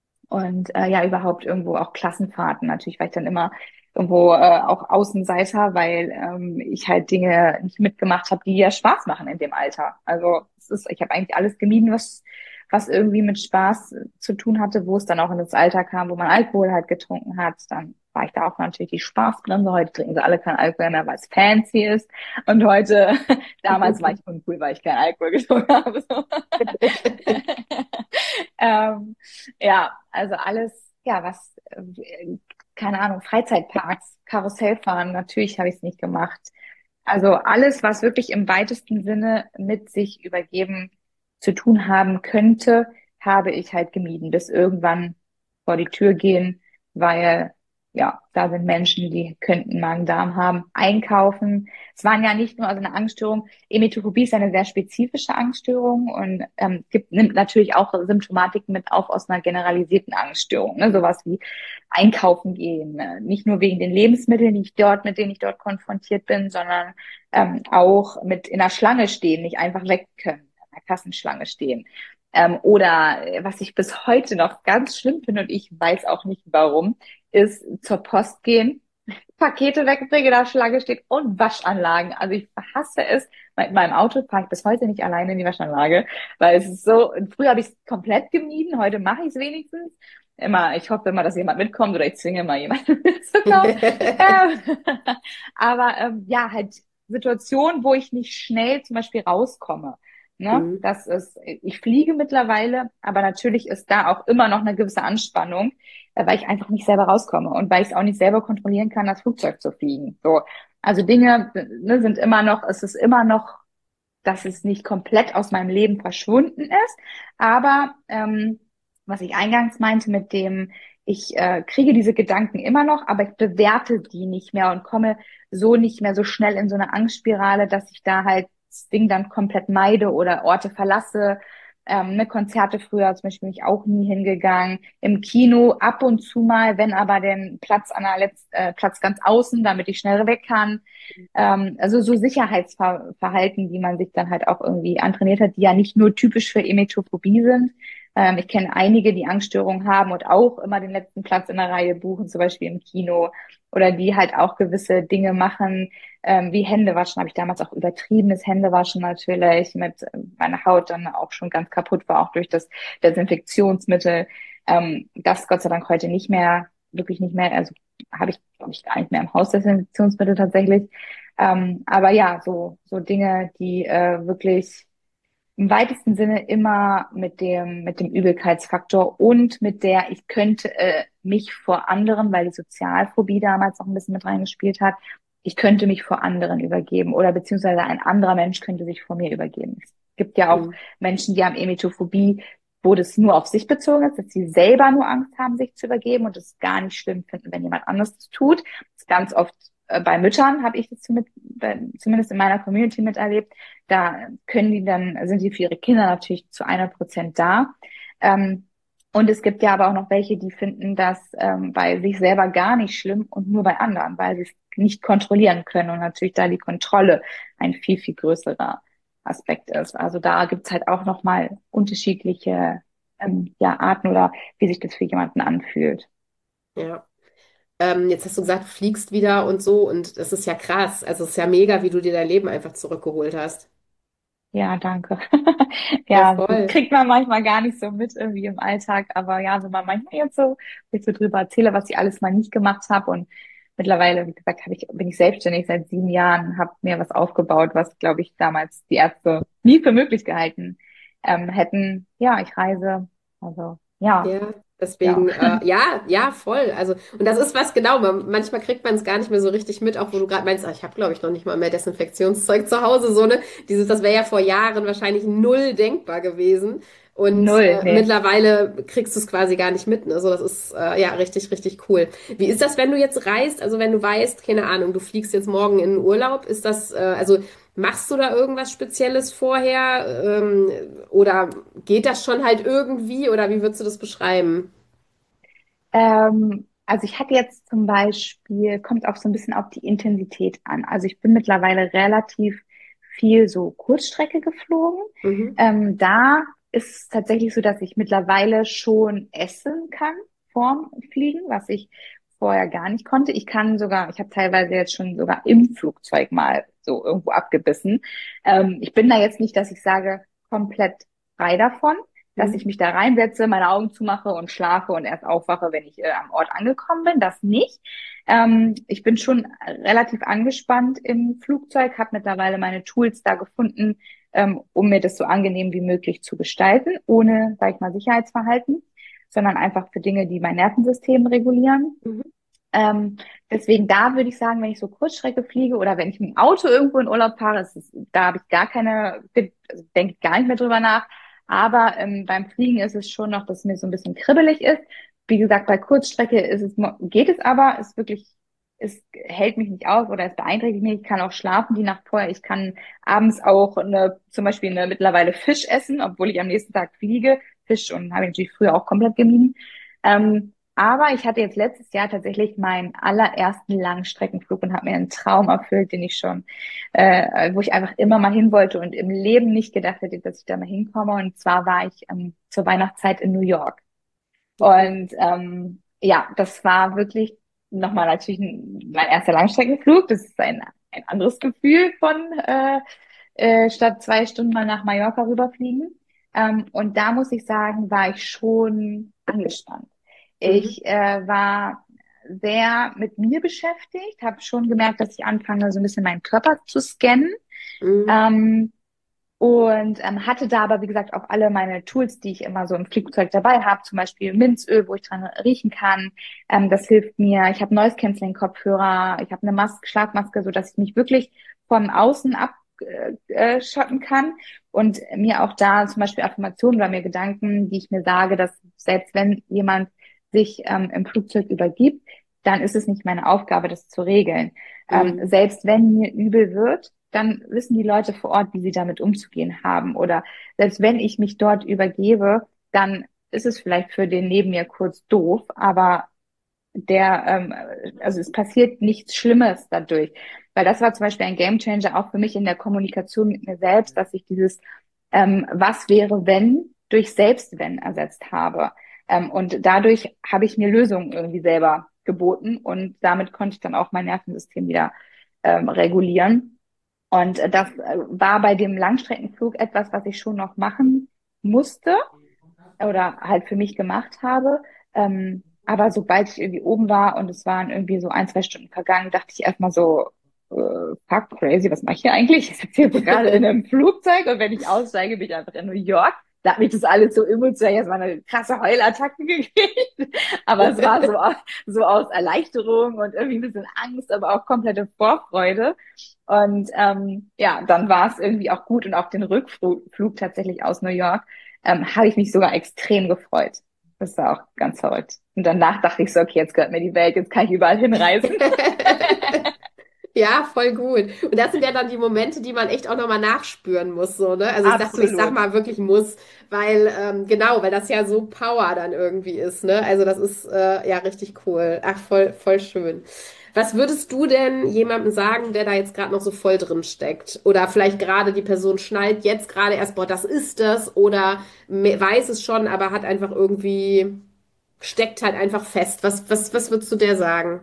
Und äh, ja, überhaupt irgendwo auch Klassenfahrten. Natürlich war ich dann immer irgendwo äh, auch Außenseiter, weil ähm, ich halt Dinge nicht mitgemacht habe, die ja Spaß machen in dem Alter. Also es ist, ich habe eigentlich alles gemieden, was was irgendwie mit Spaß zu tun hatte, wo es dann auch in das Alter kam, wo man Alkohol halt getrunken hat. Dann war ich da auch natürlich die Spaßbremse. Heute trinken sie alle kein Alkohol mehr, weil es fancy ist. Und heute, damals war ich uncool, weil ich keinen Alkohol getrunken habe. So. ähm, ja, also alles, ja, was, äh, keine Ahnung, Freizeitparks, Karussellfahren, natürlich habe ich es nicht gemacht. Also alles, was wirklich im weitesten Sinne mit sich übergeben zu tun haben könnte, habe ich halt gemieden, bis irgendwann vor die Tür gehen, weil ja, da sind Menschen, die könnten Magen-Darm haben, einkaufen. Es waren ja nicht nur also eine Angststörung. Emetophobie ist eine sehr spezifische Angststörung und ähm, gibt, nimmt natürlich auch Symptomatiken mit auf aus einer generalisierten Angststörung, ne? Sowas wie einkaufen gehen, äh, nicht nur wegen den Lebensmitteln, die ich dort, mit denen ich dort konfrontiert bin, sondern ähm, auch mit in der Schlange stehen, nicht einfach weg können, in der Kassenschlange stehen. Ähm, oder äh, was ich bis heute noch ganz schlimm finde und ich weiß auch nicht warum, ist zur Post gehen, Pakete wegbringen, da Schlange steht und Waschanlagen. Also ich hasse es. Mit meinem Auto fahre ich bis heute nicht alleine in die Waschanlage, weil es ist so, früher habe ich es komplett gemieden, heute mache ich es wenigstens. Immer, ich hoffe immer, dass jemand mitkommt oder ich zwinge mal jemanden mitzukommen. ähm, aber ähm, ja, halt Situationen, wo ich nicht schnell zum Beispiel rauskomme. Ne? Mhm. Das ist, ich fliege mittlerweile, aber natürlich ist da auch immer noch eine gewisse Anspannung, äh, weil ich einfach nicht selber rauskomme und weil ich es auch nicht selber kontrollieren kann, das Flugzeug zu fliegen. So, also Dinge ne, sind immer noch, es ist immer noch, dass es nicht komplett aus meinem Leben verschwunden ist, aber ähm, was ich eingangs meinte mit dem, ich äh, kriege diese Gedanken immer noch, aber ich bewerte die nicht mehr und komme so nicht mehr so schnell in so eine Angstspirale, dass ich da halt das Ding dann komplett meide oder Orte verlasse. Ähm, ne, Konzerte früher zum Beispiel bin ich auch nie hingegangen. Im Kino ab und zu mal, wenn aber den Platz an der Letz äh, Platz ganz außen, damit ich schnell weg kann. Ähm, also so Sicherheitsverhalten, die man sich dann halt auch irgendwie antrainiert hat, die ja nicht nur typisch für Emetophobie sind, Ähm, ich kenne einige, die Angststörungen haben und auch immer den letzten Platz in der Reihe buchen, zum Beispiel im Kino, oder die halt auch gewisse Dinge machen, ähm, wie Händewaschen. Habe ich damals auch übertriebenes Händewaschen natürlich, mit äh, meiner Haut dann auch schon ganz kaputt war, auch durch das Desinfektionsmittel. Ähm, das Gott sei Dank heute nicht mehr, wirklich nicht mehr, also habe ich, glaube ich, gar nicht mehr im Haus Desinfektionsmittel tatsächlich. Ähm, aber ja, so, so Dinge, die äh, wirklich im weitesten Sinne immer mit dem, mit dem Übelkeitsfaktor und mit der, ich könnte äh, mich vor anderen, weil die Sozialphobie damals noch ein bisschen mit reingespielt hat, ich könnte mich vor anderen übergeben oder beziehungsweise ein anderer Mensch könnte sich vor mir übergeben. Es gibt ja auch Mhm. Menschen, die haben Emetophobie, wo das nur auf sich bezogen ist, dass sie selber nur Angst haben, sich zu übergeben und es gar nicht schlimm finden, wenn jemand anderes das tut. Das ist ganz oft äh, bei Müttern habe ich das mit, bei, zumindest in meiner Community miterlebt. Da können die dann, sind die für ihre Kinder natürlich zu hundert Prozent da. Ähm, und es gibt ja aber auch noch welche, die finden das ähm, bei sich selber gar nicht schlimm und nur bei anderen, weil sie es nicht kontrollieren können und natürlich da die Kontrolle ein viel, viel größerer Aspekt ist. Also da gibt's halt auch nochmal unterschiedliche ähm, ja, Arten oder wie sich das für jemanden anfühlt. Ja. Ähm, jetzt hast du gesagt, du fliegst wieder und so und das ist ja krass. Also es ist ja mega, wie du dir dein Leben einfach zurückgeholt hast. Ja, danke. Ja, Ja, das voll. kriegt man manchmal gar nicht so mit irgendwie im Alltag, aber ja, wenn man manchmal jetzt so, wenn ich so drüber erzähle, was ich alles mal nicht gemacht habe und mittlerweile, wie gesagt, habe ich, bin ich selbstständig seit sieben Jahren, habe mir was aufgebaut, was, glaube ich, damals die Ärzte nie für möglich gehalten ähm, hätten. Ja, ich reise, also ja, Ja, ja, deswegen, äh, ja, ja, voll. Also, und das ist was genau, man, manchmal kriegt man es gar nicht mehr so richtig mit, auch wo du gerade meinst, ah, ich habe, glaube ich, noch nicht mal mehr Desinfektionszeug zu Hause, so, ne? Dieses, das wäre ja vor Jahren wahrscheinlich null denkbar gewesen. Und null, äh, nee. mittlerweile kriegst du es quasi gar nicht mit, ne? So, das ist äh, ja richtig, richtig cool. Wie ist das, wenn du jetzt reist? Also, wenn du weißt, keine Ahnung, du fliegst jetzt morgen in den Urlaub, ist das, äh, also machst du da irgendwas Spezielles vorher? Ähm, oder geht das schon halt irgendwie? Oder wie würdest du das beschreiben? Ähm, also ich hatte jetzt zum Beispiel, kommt auch so ein bisschen auf die Intensität an. Also ich bin mittlerweile relativ viel so Kurzstrecke geflogen. Mhm. Ähm, da ist es tatsächlich so, dass ich mittlerweile schon essen kann vorm Fliegen, was ich vorher gar nicht konnte. Ich kann sogar, ich habe teilweise jetzt schon sogar im Flugzeug mal so irgendwo abgebissen. Ähm, ich bin da jetzt nicht, dass ich sage, komplett frei davon, dass ich Mhm. mich da reinsetze, meine Augen zumache und schlafe und erst aufwache, wenn ich äh, am Ort angekommen bin. Das nicht. Ähm, ich bin schon relativ angespannt im Flugzeug, habe mittlerweile meine Tools da gefunden, ähm, um mir das so angenehm wie möglich zu gestalten, ohne, sag ich mal, Sicherheitsverhalten, sondern einfach für Dinge, die mein Nervensystem regulieren. Mhm. Ähm, deswegen da würde ich sagen, wenn ich so Kurzstrecke fliege oder wenn ich mit dem Auto irgendwo in Urlaub fahre, ist es, da habe ich gar keine, also denke ich gar nicht mehr drüber nach. Aber ähm, beim Fliegen ist es schon noch, dass es mir so ein bisschen kribbelig ist. Wie gesagt, bei Kurzstrecke ist es, geht es aber, ist wirklich, es hält mich nicht auf oder es beeinträchtigt mich. Ich kann auch schlafen die Nacht vorher. Ich kann abends auch eine, zum Beispiel eine mittlerweile Fisch essen, obwohl ich am nächsten Tag fliege. Fisch und habe ich natürlich früher auch komplett gemieden. Ähm, aber ich hatte jetzt letztes Jahr tatsächlich meinen allerersten Langstreckenflug und habe mir einen Traum erfüllt, den ich schon, äh, wo ich einfach immer mal hin wollte und im Leben nicht gedacht hätte, dass ich da mal hinkomme. Und zwar war ich ähm, zur Weihnachtszeit in New York. Okay. Und ähm, ja, das war wirklich nochmal natürlich ein, mein erster Langstreckenflug. Das ist ein, ein anderes Gefühl von äh, äh, statt zwei Stunden mal nach Mallorca rüberfliegen. Ähm, und da muss ich sagen, war ich schon angespannt. Mhm. Ich äh, war sehr mit mir beschäftigt, habe schon gemerkt, dass ich anfange, so ein bisschen meinen Körper zu scannen. Mhm. Ähm, und ähm, hatte da aber, wie gesagt, auch alle meine Tools, die ich immer so im Flugzeug dabei habe, zum Beispiel Minzöl, wo ich dran riechen kann. Ähm, das hilft mir. Ich habe Noise Cancelling Kopfhörer, ich habe eine Maske, Schlafmaske, so dass ich mich wirklich vom Außen abschotten kann und mir auch da zum Beispiel Affirmationen oder mir Gedanken, die ich mir sage, dass selbst wenn jemand sich ähm, im Flugzeug übergibt, dann ist es nicht meine Aufgabe, das zu regeln. Ähm, Mhm. selbst wenn mir übel wird, dann wissen die Leute vor Ort, wie sie damit umzugehen haben. Oder selbst wenn ich mich dort übergebe, dann ist es vielleicht für den neben mir kurz doof, aber der, ähm, also es passiert nichts Schlimmes dadurch. Weil das war zum Beispiel ein Gamechanger auch für mich in der Kommunikation mit mir selbst, dass ich dieses, ähm, was wäre, wenn durch Selbst-Wenn ersetzt habe. Ähm, und dadurch habe ich mir Lösungen irgendwie selber geboten und damit konnte ich dann auch mein Nervensystem wieder ähm, regulieren. Und äh, das äh, war bei dem Langstreckenflug etwas, was ich schon noch machen musste oder halt für mich gemacht habe. Ähm, aber sobald ich irgendwie oben war und es waren irgendwie so ein, zwei Stunden vergangen, dachte ich erstmal so, äh, fuck, crazy, was mache ich hier eigentlich? Ich sitze jetzt gerade in einem Flugzeug und wenn ich aussteige, bin ich einfach in New York. Da hat mich das alles so emotional, erstmal eine krasse Heulattacke gekriegt. Aber es war so, so aus Erleichterung und irgendwie ein bisschen Angst, aber auch komplette Vorfreude. Und ähm, ja, dann war es irgendwie auch gut und auf den Rückflug tatsächlich aus New York ähm, habe ich mich sogar extrem gefreut. Das war auch ganz verrückt. Und danach dachte ich so, okay, jetzt gehört mir die Welt, jetzt kann ich überall hinreisen. Ja, voll gut. Und das sind ja dann die Momente, die man echt auch nochmal nachspüren muss, so, ne? Also ich sag, ich sag Absolut. mal wirklich muss, weil, ähm, genau, weil das ja so Power dann irgendwie ist, ne? Also das ist äh, ja richtig cool. Ach, voll, voll schön. Was würdest du denn jemandem sagen, der da jetzt gerade noch so voll drin steckt? Oder vielleicht gerade die Person schnallt jetzt gerade erst, boah, das ist das, oder me- weiß es schon, aber hat einfach irgendwie, steckt halt einfach fest. Was, was, was würdest du der sagen?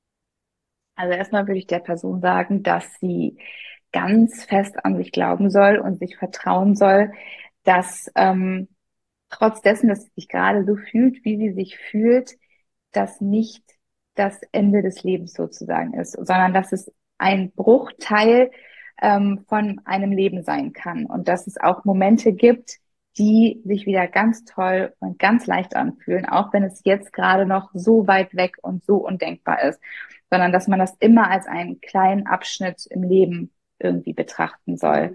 Also erstmal würde ich der Person sagen, dass sie ganz fest an sich glauben soll und sich vertrauen soll, dass ähm, trotz dessen, dass sie sich gerade so fühlt, wie sie sich fühlt, das nicht das Ende des Lebens sozusagen ist, sondern dass es ein Bruchteil ähm, von einem Leben sein kann und dass es auch Momente gibt, die sich wieder ganz toll und ganz leicht anfühlen, auch wenn es jetzt gerade noch so weit weg und so undenkbar ist, sondern dass man das immer als einen kleinen Abschnitt im Leben irgendwie betrachten soll. Mhm.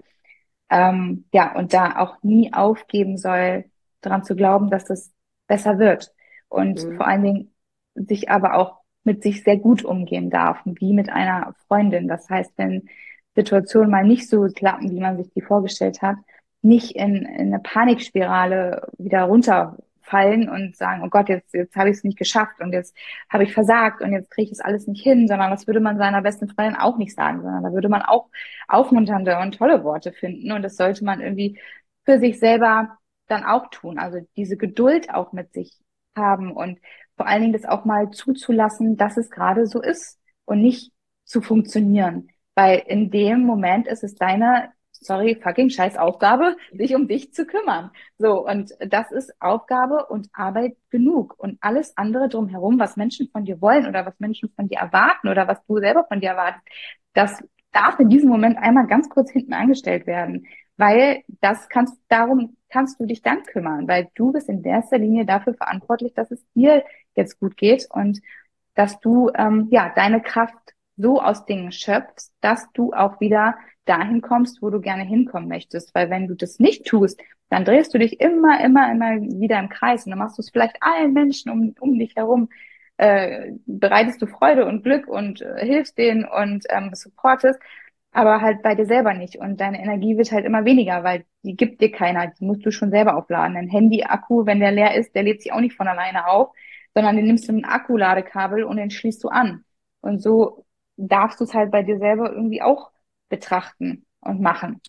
Ähm, ja, und da auch nie aufgeben soll, daran zu glauben, dass das besser wird. Und vor Mhm. allen Dingen sich aber auch mit sich sehr gut umgehen darf, wie mit einer Freundin. Das heißt, wenn Situationen mal nicht so klappen, wie man sich die vorgestellt hat, nicht in, in eine Panikspirale wieder runterfallen und sagen, oh Gott, jetzt, jetzt habe ich es nicht geschafft und jetzt habe ich versagt und jetzt kriege ich das alles nicht hin, sondern das würde man seiner besten Freundin auch nicht sagen, sondern da würde man auch aufmunternde und tolle Worte finden. Und das sollte man irgendwie für sich selber dann auch tun. Also diese Geduld auch mit sich haben und vor allen Dingen das auch mal zuzulassen, dass es gerade so ist und nicht zu funktionieren. Weil in dem Moment ist es deine, sorry, fucking scheiß Aufgabe, sich um dich zu kümmern. So, und das ist Aufgabe und Arbeit genug. Und alles andere drumherum, was Menschen von dir wollen oder was Menschen von dir erwarten oder was du selber von dir erwartest, das darf in diesem Moment einmal ganz kurz hinten angestellt werden, weil das kannst, darum kannst du dich dann kümmern, weil du bist in erster Linie dafür verantwortlich, dass es dir jetzt gut geht und dass du ähm, ja deine Kraft so aus Dingen schöpfst, dass du auch wieder dahin kommst, wo du gerne hinkommen möchtest. Weil wenn du das nicht tust, dann drehst du dich immer, immer, immer wieder im Kreis und dann machst du es vielleicht allen Menschen um, um dich herum, äh, bereitest du Freude und Glück und äh, hilfst denen und ähm, supportest, aber halt bei dir selber nicht. Und deine Energie wird halt immer weniger, weil die gibt dir keiner. Die musst du schon selber aufladen. Ein Handy-Akku, wenn der leer ist, der lädt sich auch nicht von alleine auf, sondern den nimmst du ein Akkuladekabel und den schließt du an. Und so darfst du es halt bei dir selber irgendwie auch betrachten und machen.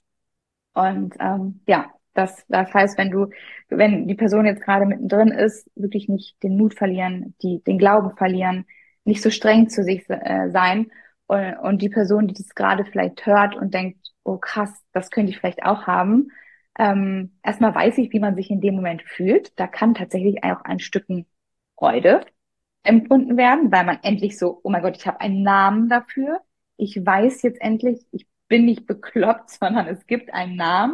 Und ähm, ja, das, das heißt, wenn du, wenn die Person jetzt gerade mittendrin ist, wirklich nicht den Mut verlieren, die, den Glauben verlieren, nicht so streng zu sich äh, sein. Und, und die Person, die das gerade vielleicht hört und denkt, oh krass, das könnte ich vielleicht auch haben. Ähm, erstmal weiß ich, wie man sich in dem Moment fühlt. Da kann tatsächlich auch ein Stücken Freude empfunden werden, weil man endlich so, oh mein Gott, ich habe einen Namen dafür. Ich weiß jetzt endlich, ich bin nicht bekloppt, sondern es gibt einen Namen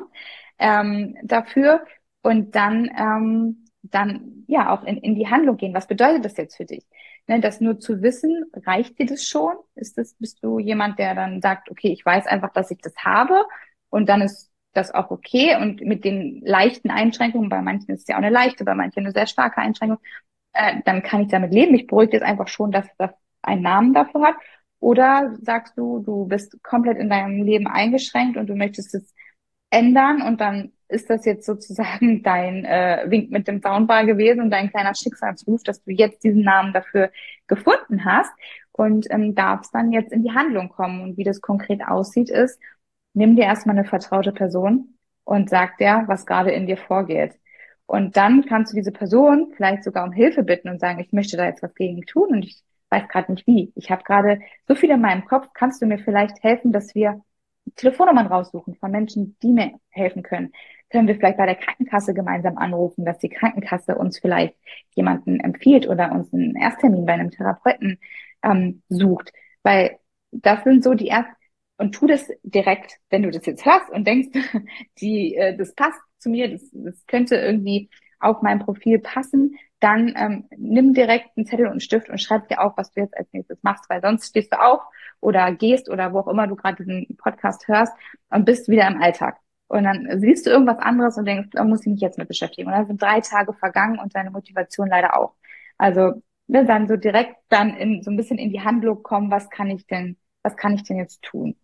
ähm, dafür. Und dann, ähm, dann ja auch in, in die Handlung gehen. Was bedeutet das jetzt für dich? Ne, das nur zu wissen, reicht dir das schon? Ist das, bist du jemand, der dann sagt, okay, ich weiß einfach, dass ich das habe und dann ist das auch okay und mit den leichten Einschränkungen, bei manchen ist es ja auch eine leichte, bei manchen eine sehr starke Einschränkung, äh, dann kann ich damit leben. Mich beruhigt jetzt einfach schon, dass das einen Namen dafür hat. Oder sagst du, du bist komplett in deinem Leben eingeschränkt und du möchtest es ändern und dann ist das jetzt sozusagen dein äh, Wink mit dem Zaunpfahl gewesen und dein kleiner Schicksalsruf, dass du jetzt diesen Namen dafür gefunden hast und ähm, darfst dann jetzt in die Handlung kommen. Und wie das konkret aussieht, ist, nimm dir erstmal eine vertraute Person und sag dir, was gerade in dir vorgeht. Und dann kannst du diese Person vielleicht sogar um Hilfe bitten und sagen, ich möchte da jetzt was gegen tun und ich weiß gerade nicht wie. Ich habe gerade so viel in meinem Kopf, kannst du mir vielleicht helfen, dass wir Telefonnummern raussuchen von Menschen, die mir helfen können? Können wir vielleicht bei der Krankenkasse gemeinsam anrufen, dass die Krankenkasse uns vielleicht jemanden empfiehlt oder uns einen Ersttermin bei einem Therapeuten ähm, sucht? Weil das sind so die ersten, und tu das direkt, wenn du das jetzt hörst und denkst, die, äh, das passt zu mir, das, das könnte irgendwie auf mein Profil passen, dann ähm, nimm direkt einen Zettel und einen Stift und schreib dir auf, was du jetzt als nächstes machst, weil sonst stehst du auf oder gehst oder wo auch immer du gerade diesen Podcast hörst und bist wieder im Alltag. Und dann siehst du irgendwas anderes und denkst, da muss ich mich jetzt mit beschäftigen. Und dann sind drei Tage vergangen und deine Motivation leider auch. Also ne, dann so direkt dann in so ein bisschen in die Handlung kommen, was kann ich denn, was kann ich denn jetzt tun?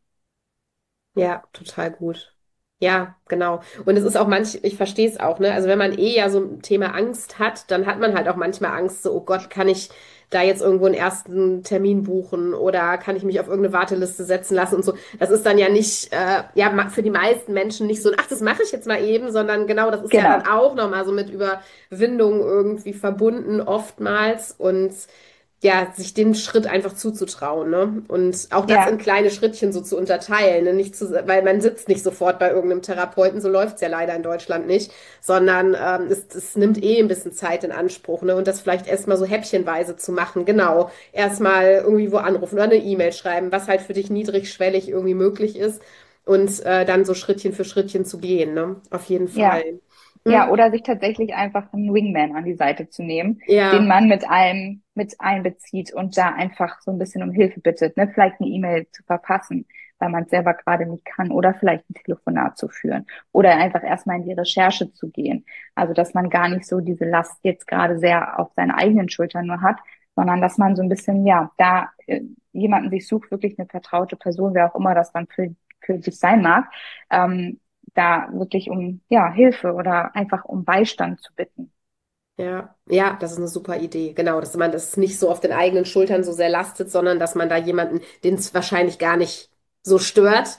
Ja, total gut. Ja, genau. Und es ist auch manch, ich verstehe es auch, ne? Also wenn man eh ja so ein Thema Angst hat, dann hat man halt auch manchmal Angst, so, oh Gott, kann ich da jetzt irgendwo einen ersten Termin buchen oder kann ich mich auf irgendeine Warteliste setzen lassen und so. Das ist dann ja nicht, äh, ja, ma- für die meisten Menschen nicht so, ach, das mache ich jetzt mal eben, sondern genau, das ist ja dann Genau. auch nochmal so mit Überwindung irgendwie verbunden, oftmals. Und ja, sich den Schritt einfach zuzutrauen, ne? Und auch das in Ja, kleine Schrittchen so zu unterteilen, ne? Nicht zu, weil man sitzt nicht sofort bei irgendeinem Therapeuten, so läuft's ja leider in Deutschland nicht, sondern ähm, es, es nimmt eh ein bisschen Zeit in Anspruch, ne? Und das vielleicht erstmal so häppchenweise zu machen, genau. Erstmal irgendwie wo anrufen oder eine E-Mail schreiben, was halt für dich niedrigschwellig irgendwie möglich ist und äh, dann so Schrittchen für Schrittchen zu gehen, ne? Auf jeden ja. Fall. Ja, Hm, oder sich tatsächlich einfach einen Wingman an die Seite zu nehmen, den ja, man mit allem mit einbezieht und da einfach so ein bisschen um Hilfe bittet, ne? Vielleicht eine E-Mail zu verfassen, weil man es selber gerade nicht kann, oder vielleicht ein Telefonat zu führen oder einfach erstmal in die Recherche zu gehen. Also, dass man gar nicht so diese Last jetzt gerade sehr auf seine eigenen Schultern nur hat, sondern dass man so ein bisschen, ja, da äh, jemanden sich sucht, wirklich eine vertraute Person, wer auch immer das dann für, für dich sein mag, ähm, da wirklich um ja Hilfe oder einfach um Beistand zu bitten. ja, ja, das ist eine super Idee. Genau, dass man das nicht so auf den eigenen Schultern so sehr lastet, sondern dass man da jemanden, den es wahrscheinlich gar nicht so stört,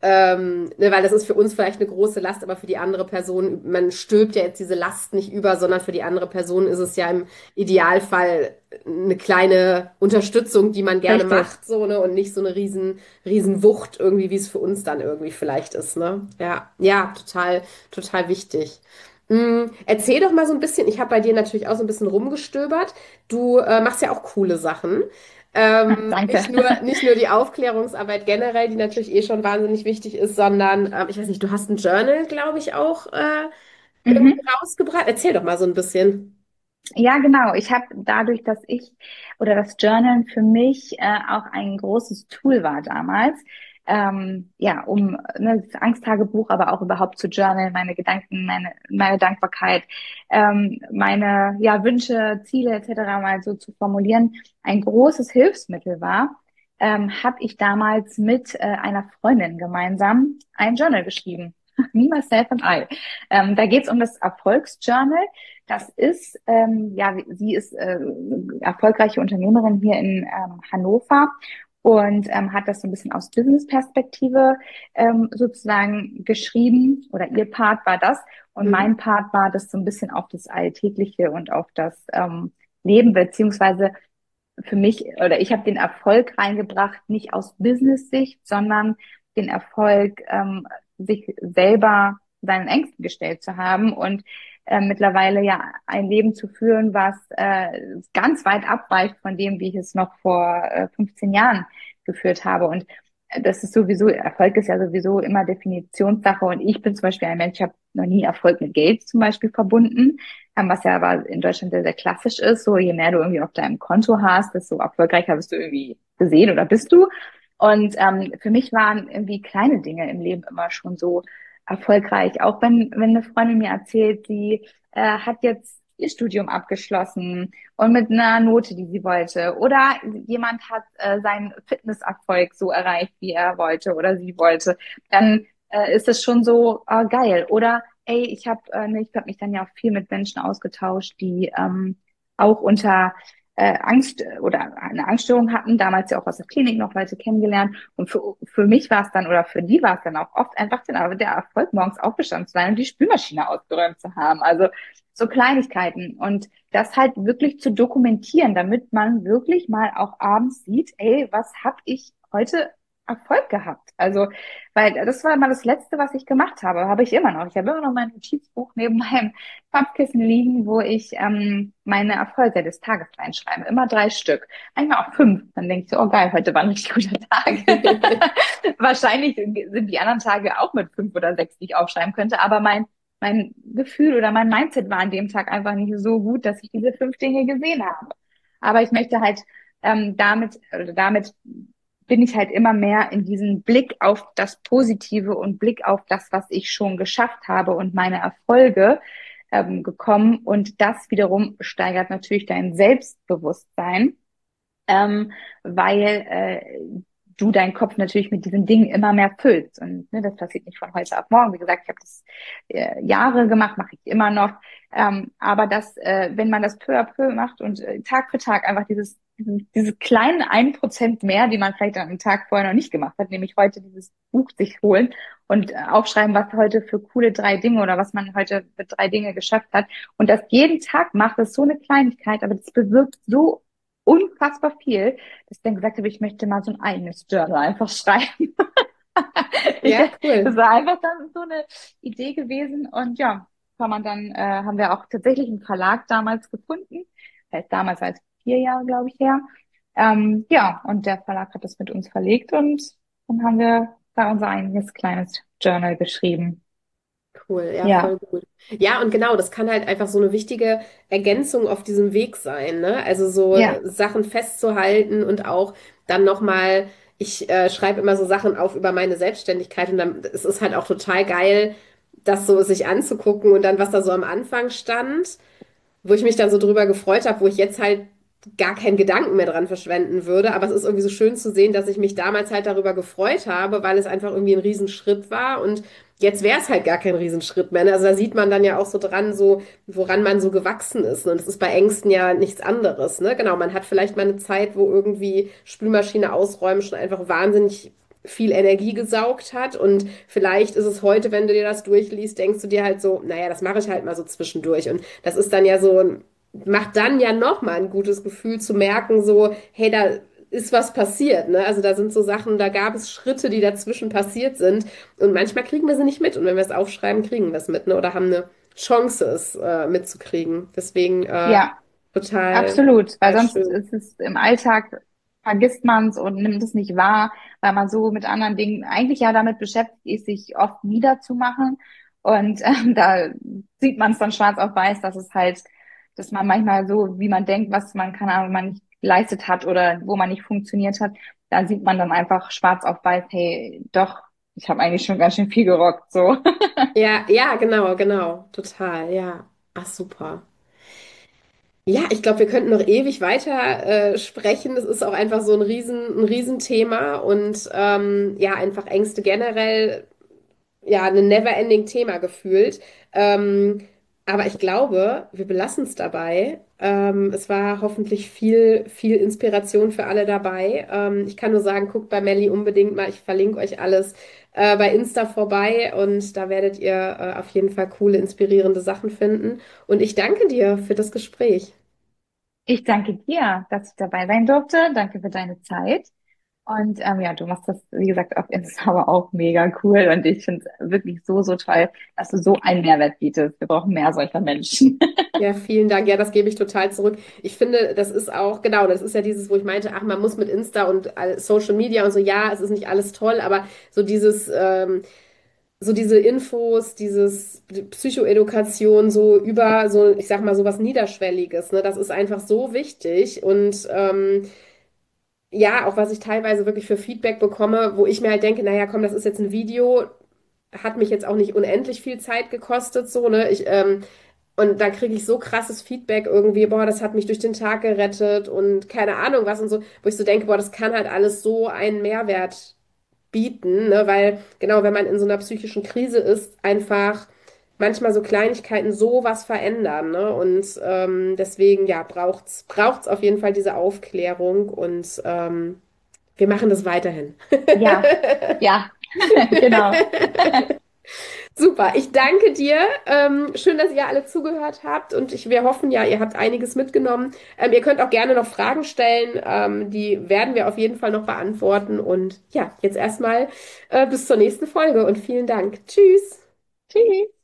ähm, ne, weil das ist für uns vielleicht eine große Last, aber für die andere Person, man stülpt ja jetzt diese Last nicht über, sondern für die andere Person ist es ja im Idealfall eine kleine Unterstützung, die man gerne Richtig. macht, so, ne, und nicht so eine riesen, riesen Wucht irgendwie, wie es für uns dann irgendwie vielleicht ist, ne? Ja, ja, total, total wichtig. Mm, erzähl doch mal so ein bisschen, ich habe bei dir natürlich auch so ein bisschen rumgestöbert. Du äh, machst ja auch coole Sachen. Ähm, Danke. nicht nur, nicht nur die Aufklärungsarbeit generell, die natürlich eh schon wahnsinnig wichtig ist, sondern ähm, ich weiß nicht, du hast ein Journal, glaube ich, auch äh, irgendwie Mhm. rausgebracht. Erzähl doch mal so ein bisschen. Ja, genau. Ich habe dadurch, dass ich oder das Journalen für mich äh, auch ein großes Tool war damals, ähm, ja, um ne, das Angsttagebuch, aber auch überhaupt zu journalen, meine Gedanken, meine meine Dankbarkeit, ähm, meine ja Wünsche, Ziele et cetera mal so zu formulieren, ein großes Hilfsmittel war, ähm, habe ich damals mit äh, einer Freundin gemeinsam ein Journal geschrieben. Me, Myself and I. Ähm, da geht es um das Erfolgsjournal. Das ist, ähm, ja, sie ist äh, erfolgreiche Unternehmerin hier in ähm, Hannover und ähm, hat das so ein bisschen aus Business-Perspektive ähm, sozusagen geschrieben oder ihr Part war das und Mhm. mein Part war das so ein bisschen auf das Alltägliche und auf das ähm, Leben beziehungsweise für mich oder ich habe den Erfolg reingebracht, nicht aus Business-Sicht, sondern den Erfolg, ähm, sich selber seinen Ängsten gestellt zu haben und äh, mittlerweile ja ein Leben zu führen, was äh, ganz weit abweicht von dem, wie ich es noch vor äh, fünfzehn Jahren geführt habe. Und das ist sowieso, Erfolg ist ja sowieso immer Definitionssache. Und ich bin zum Beispiel ein Mensch, ich habe noch nie Erfolg mit Geld zum Beispiel verbunden, ähm, was ja aber in Deutschland sehr, sehr klassisch ist. So, je mehr du irgendwie auf deinem Konto hast, desto erfolgreicher bist du irgendwie gesehen oder bist du. Und ähm, für mich waren irgendwie kleine Dinge im Leben immer schon so erfolgreich. Auch wenn, wenn eine Freundin mir erzählt, sie äh, hat jetzt ihr Studium abgeschlossen und mit einer Note, die sie wollte. Oder jemand hat äh, seinen Fitnesserfolg so erreicht, wie er wollte oder sie wollte. Dann äh, ist es schon so äh, geil. Oder ey, ich habe äh, ne, ich habe mich dann ja auch viel mit Menschen ausgetauscht, die ähm, auch unter äh, Angst oder eine Angststörung hatten, damals ja auch aus der Klinik noch Leute kennengelernt. Und für, für mich war es dann oder für die war es dann auch oft einfach den, der Erfolg, morgens aufgestanden zu sein und die Spülmaschine ausgeräumt zu haben. Also so Kleinigkeiten und das halt wirklich zu dokumentieren, damit man wirklich mal auch abends sieht, ey, was habe ich heute Erfolg gehabt? Also, weil das war mal das Letzte, was ich gemacht habe, habe ich immer noch. Ich habe immer noch mein Notizbuch neben meinem Kopfkissen liegen, wo ich ähm, meine Erfolge des Tages reinschreibe. Immer drei Stück. Einmal auch fünf. Dann denke ich so, oh geil, heute war ein richtig guter Tag. Wahrscheinlich sind die anderen Tage auch mit fünf oder sechs, die ich aufschreiben könnte, aber mein mein Gefühl oder mein Mindset war an dem Tag einfach nicht so gut, dass ich diese fünf Dinge gesehen habe. Aber ich möchte halt ähm, damit, oder damit bin ich halt immer mehr in diesen Blick auf das Positive und Blick auf das, was ich schon geschafft habe und meine Erfolge ähm, gekommen. Und das wiederum steigert natürlich dein Selbstbewusstsein, ähm, weil äh, du deinen Kopf natürlich mit diesen Dingen immer mehr füllst. Und ne, das passiert nicht von heute auf morgen. Wie gesagt, ich habe das äh, Jahre gemacht, mache ich immer noch. Ähm, aber das, äh, wenn man das peu à peu macht und äh, Tag für Tag einfach dieses, diesen, diese kleinen ein Prozent mehr, die man vielleicht an einem Tag vorher noch nicht gemacht hat, nämlich heute dieses Buch sich holen und äh, aufschreiben, was heute für coole drei Dinge oder was man heute für drei Dinge geschafft hat. Und das jeden Tag macht, das ist so eine Kleinigkeit, aber das bewirkt so unfassbar viel, dass ich dann gesagt habe, ich möchte mal so ein eigenes Journal einfach schreiben. Ja, Das cool. war einfach dann so eine Idee gewesen und ja, kann man dann, äh, haben wir auch tatsächlich einen Verlag damals gefunden. Das heißt, damals als vier Jahre, glaube ich, her. Ähm, ja, und der Verlag hat das mit uns verlegt und dann haben wir da unser eigenes kleines Journal geschrieben. Cool, ja, Ja, voll gut. Ja, und genau, das kann halt einfach so eine wichtige Ergänzung auf diesem Weg sein, ne? Also so äh, ja, Sachen festzuhalten und auch dann nochmal, ich äh, schreibe immer so Sachen auf über meine Selbstständigkeit und dann es ist halt auch total geil, das so sich anzugucken und dann, was da so am Anfang stand, wo ich mich dann so drüber gefreut habe, wo ich jetzt halt gar keinen Gedanken mehr dran verschwenden würde. Aber es ist irgendwie so schön zu sehen, dass ich mich damals halt darüber gefreut habe, weil es einfach irgendwie ein Riesenschritt war. Und jetzt wäre es halt gar kein Riesenschritt mehr. Ne? Also da sieht man dann ja auch so dran, so woran man so gewachsen ist. Ne? Und das ist bei Ängsten ja nichts anderes. Ne? Genau, man hat vielleicht mal eine Zeit, wo irgendwie Spülmaschine ausräumen schon einfach wahnsinnig viel Energie gesaugt hat. Und vielleicht ist es heute, wenn du dir das durchliest, denkst du dir halt so, naja, das mache ich halt mal so zwischendurch. Und das ist dann ja so, macht dann ja nochmal ein gutes Gefühl zu merken, so, hey, da ist was passiert, ne? Also da sind so Sachen, da gab es Schritte, die dazwischen passiert sind. Und manchmal kriegen wir sie nicht mit. Und wenn wir es aufschreiben, kriegen wir es mit, ne? Oder haben eine Chance, es äh, mitzukriegen. Deswegen äh, ja. total, Absolut, weil total sonst schön. ist es im Alltag, vergisst man es und nimmt es nicht wahr, weil man so mit anderen Dingen eigentlich ja damit beschäftigt ist, sich oft niederzumachen. Und ähm, da sieht man es dann schwarz auf weiß, dass es halt, dass man manchmal so, wie man denkt, was man, keine Ahnung, man nicht geleistet hat oder wo man nicht funktioniert hat, da sieht man dann einfach schwarz auf weiß, hey, doch, ich habe eigentlich schon ganz schön viel gerockt, so. Ja, ja, genau, genau. Total, ja. Ach, super. Ja, ich glaube, wir könnten noch ewig weiter äh, sprechen. Das ist auch einfach so ein Riesen, ein Riesenthema und ähm, ja, einfach Ängste generell, ja, ein never-ending Thema gefühlt. Ähm, aber ich glaube, wir belassen es dabei. Ähm, es war hoffentlich viel, viel Inspiration für alle dabei. Ähm, ich kann nur sagen, guckt bei Melli unbedingt mal. Ich verlinke euch alles äh, bei Insta vorbei und da werdet ihr äh, auf jeden Fall coole, inspirierende Sachen finden. Und ich danke dir für das Gespräch. Ich danke dir, dass ich dabei sein durfte. Danke für deine Zeit. Und ähm, ja, du machst das, wie gesagt, auf Insta aber auch mega cool. Und ich finde es wirklich so, so toll, dass du so einen Mehrwert bietest. Wir brauchen mehr solcher Menschen. Ja, vielen Dank. Ja, das gebe ich total zurück. Ich finde, das ist auch, genau, das ist ja dieses, wo ich meinte, ach, man muss mit Insta und all- Social Media und so, ja, es ist nicht alles toll, aber so dieses, ähm, so diese Infos, dieses Psychoedukation, so über so, ich sag mal, so was Niederschwelliges, ne, das ist einfach so wichtig. Und ähm, ja, auch was ich teilweise wirklich für Feedback bekomme, wo ich mir halt denke, naja, komm, das ist jetzt ein Video, hat mich jetzt auch nicht unendlich viel Zeit gekostet, so, ne? Ich, ähm, und da kriege ich so krasses Feedback irgendwie, boah, das hat mich durch den Tag gerettet und keine Ahnung was und so, wo ich so denke, boah, das kann halt alles so einen Mehrwert bieten, ne? Weil genau, wenn man in so einer psychischen Krise ist, einfach manchmal so Kleinigkeiten so was verändern, ne? Und ähm, deswegen, ja, braucht's, braucht's auf jeden Fall diese Aufklärung und ähm, wir machen das weiterhin. Ja, ja, genau. Super, ich danke dir. Ähm, schön, dass ihr alle zugehört habt und ich, wir hoffen ja, ihr habt einiges mitgenommen. Ähm, ihr könnt auch gerne noch Fragen stellen, ähm, die werden wir auf jeden Fall noch beantworten. Und ja, jetzt erstmal äh, bis zur nächsten Folge und vielen Dank. Tschüss. Tschüss.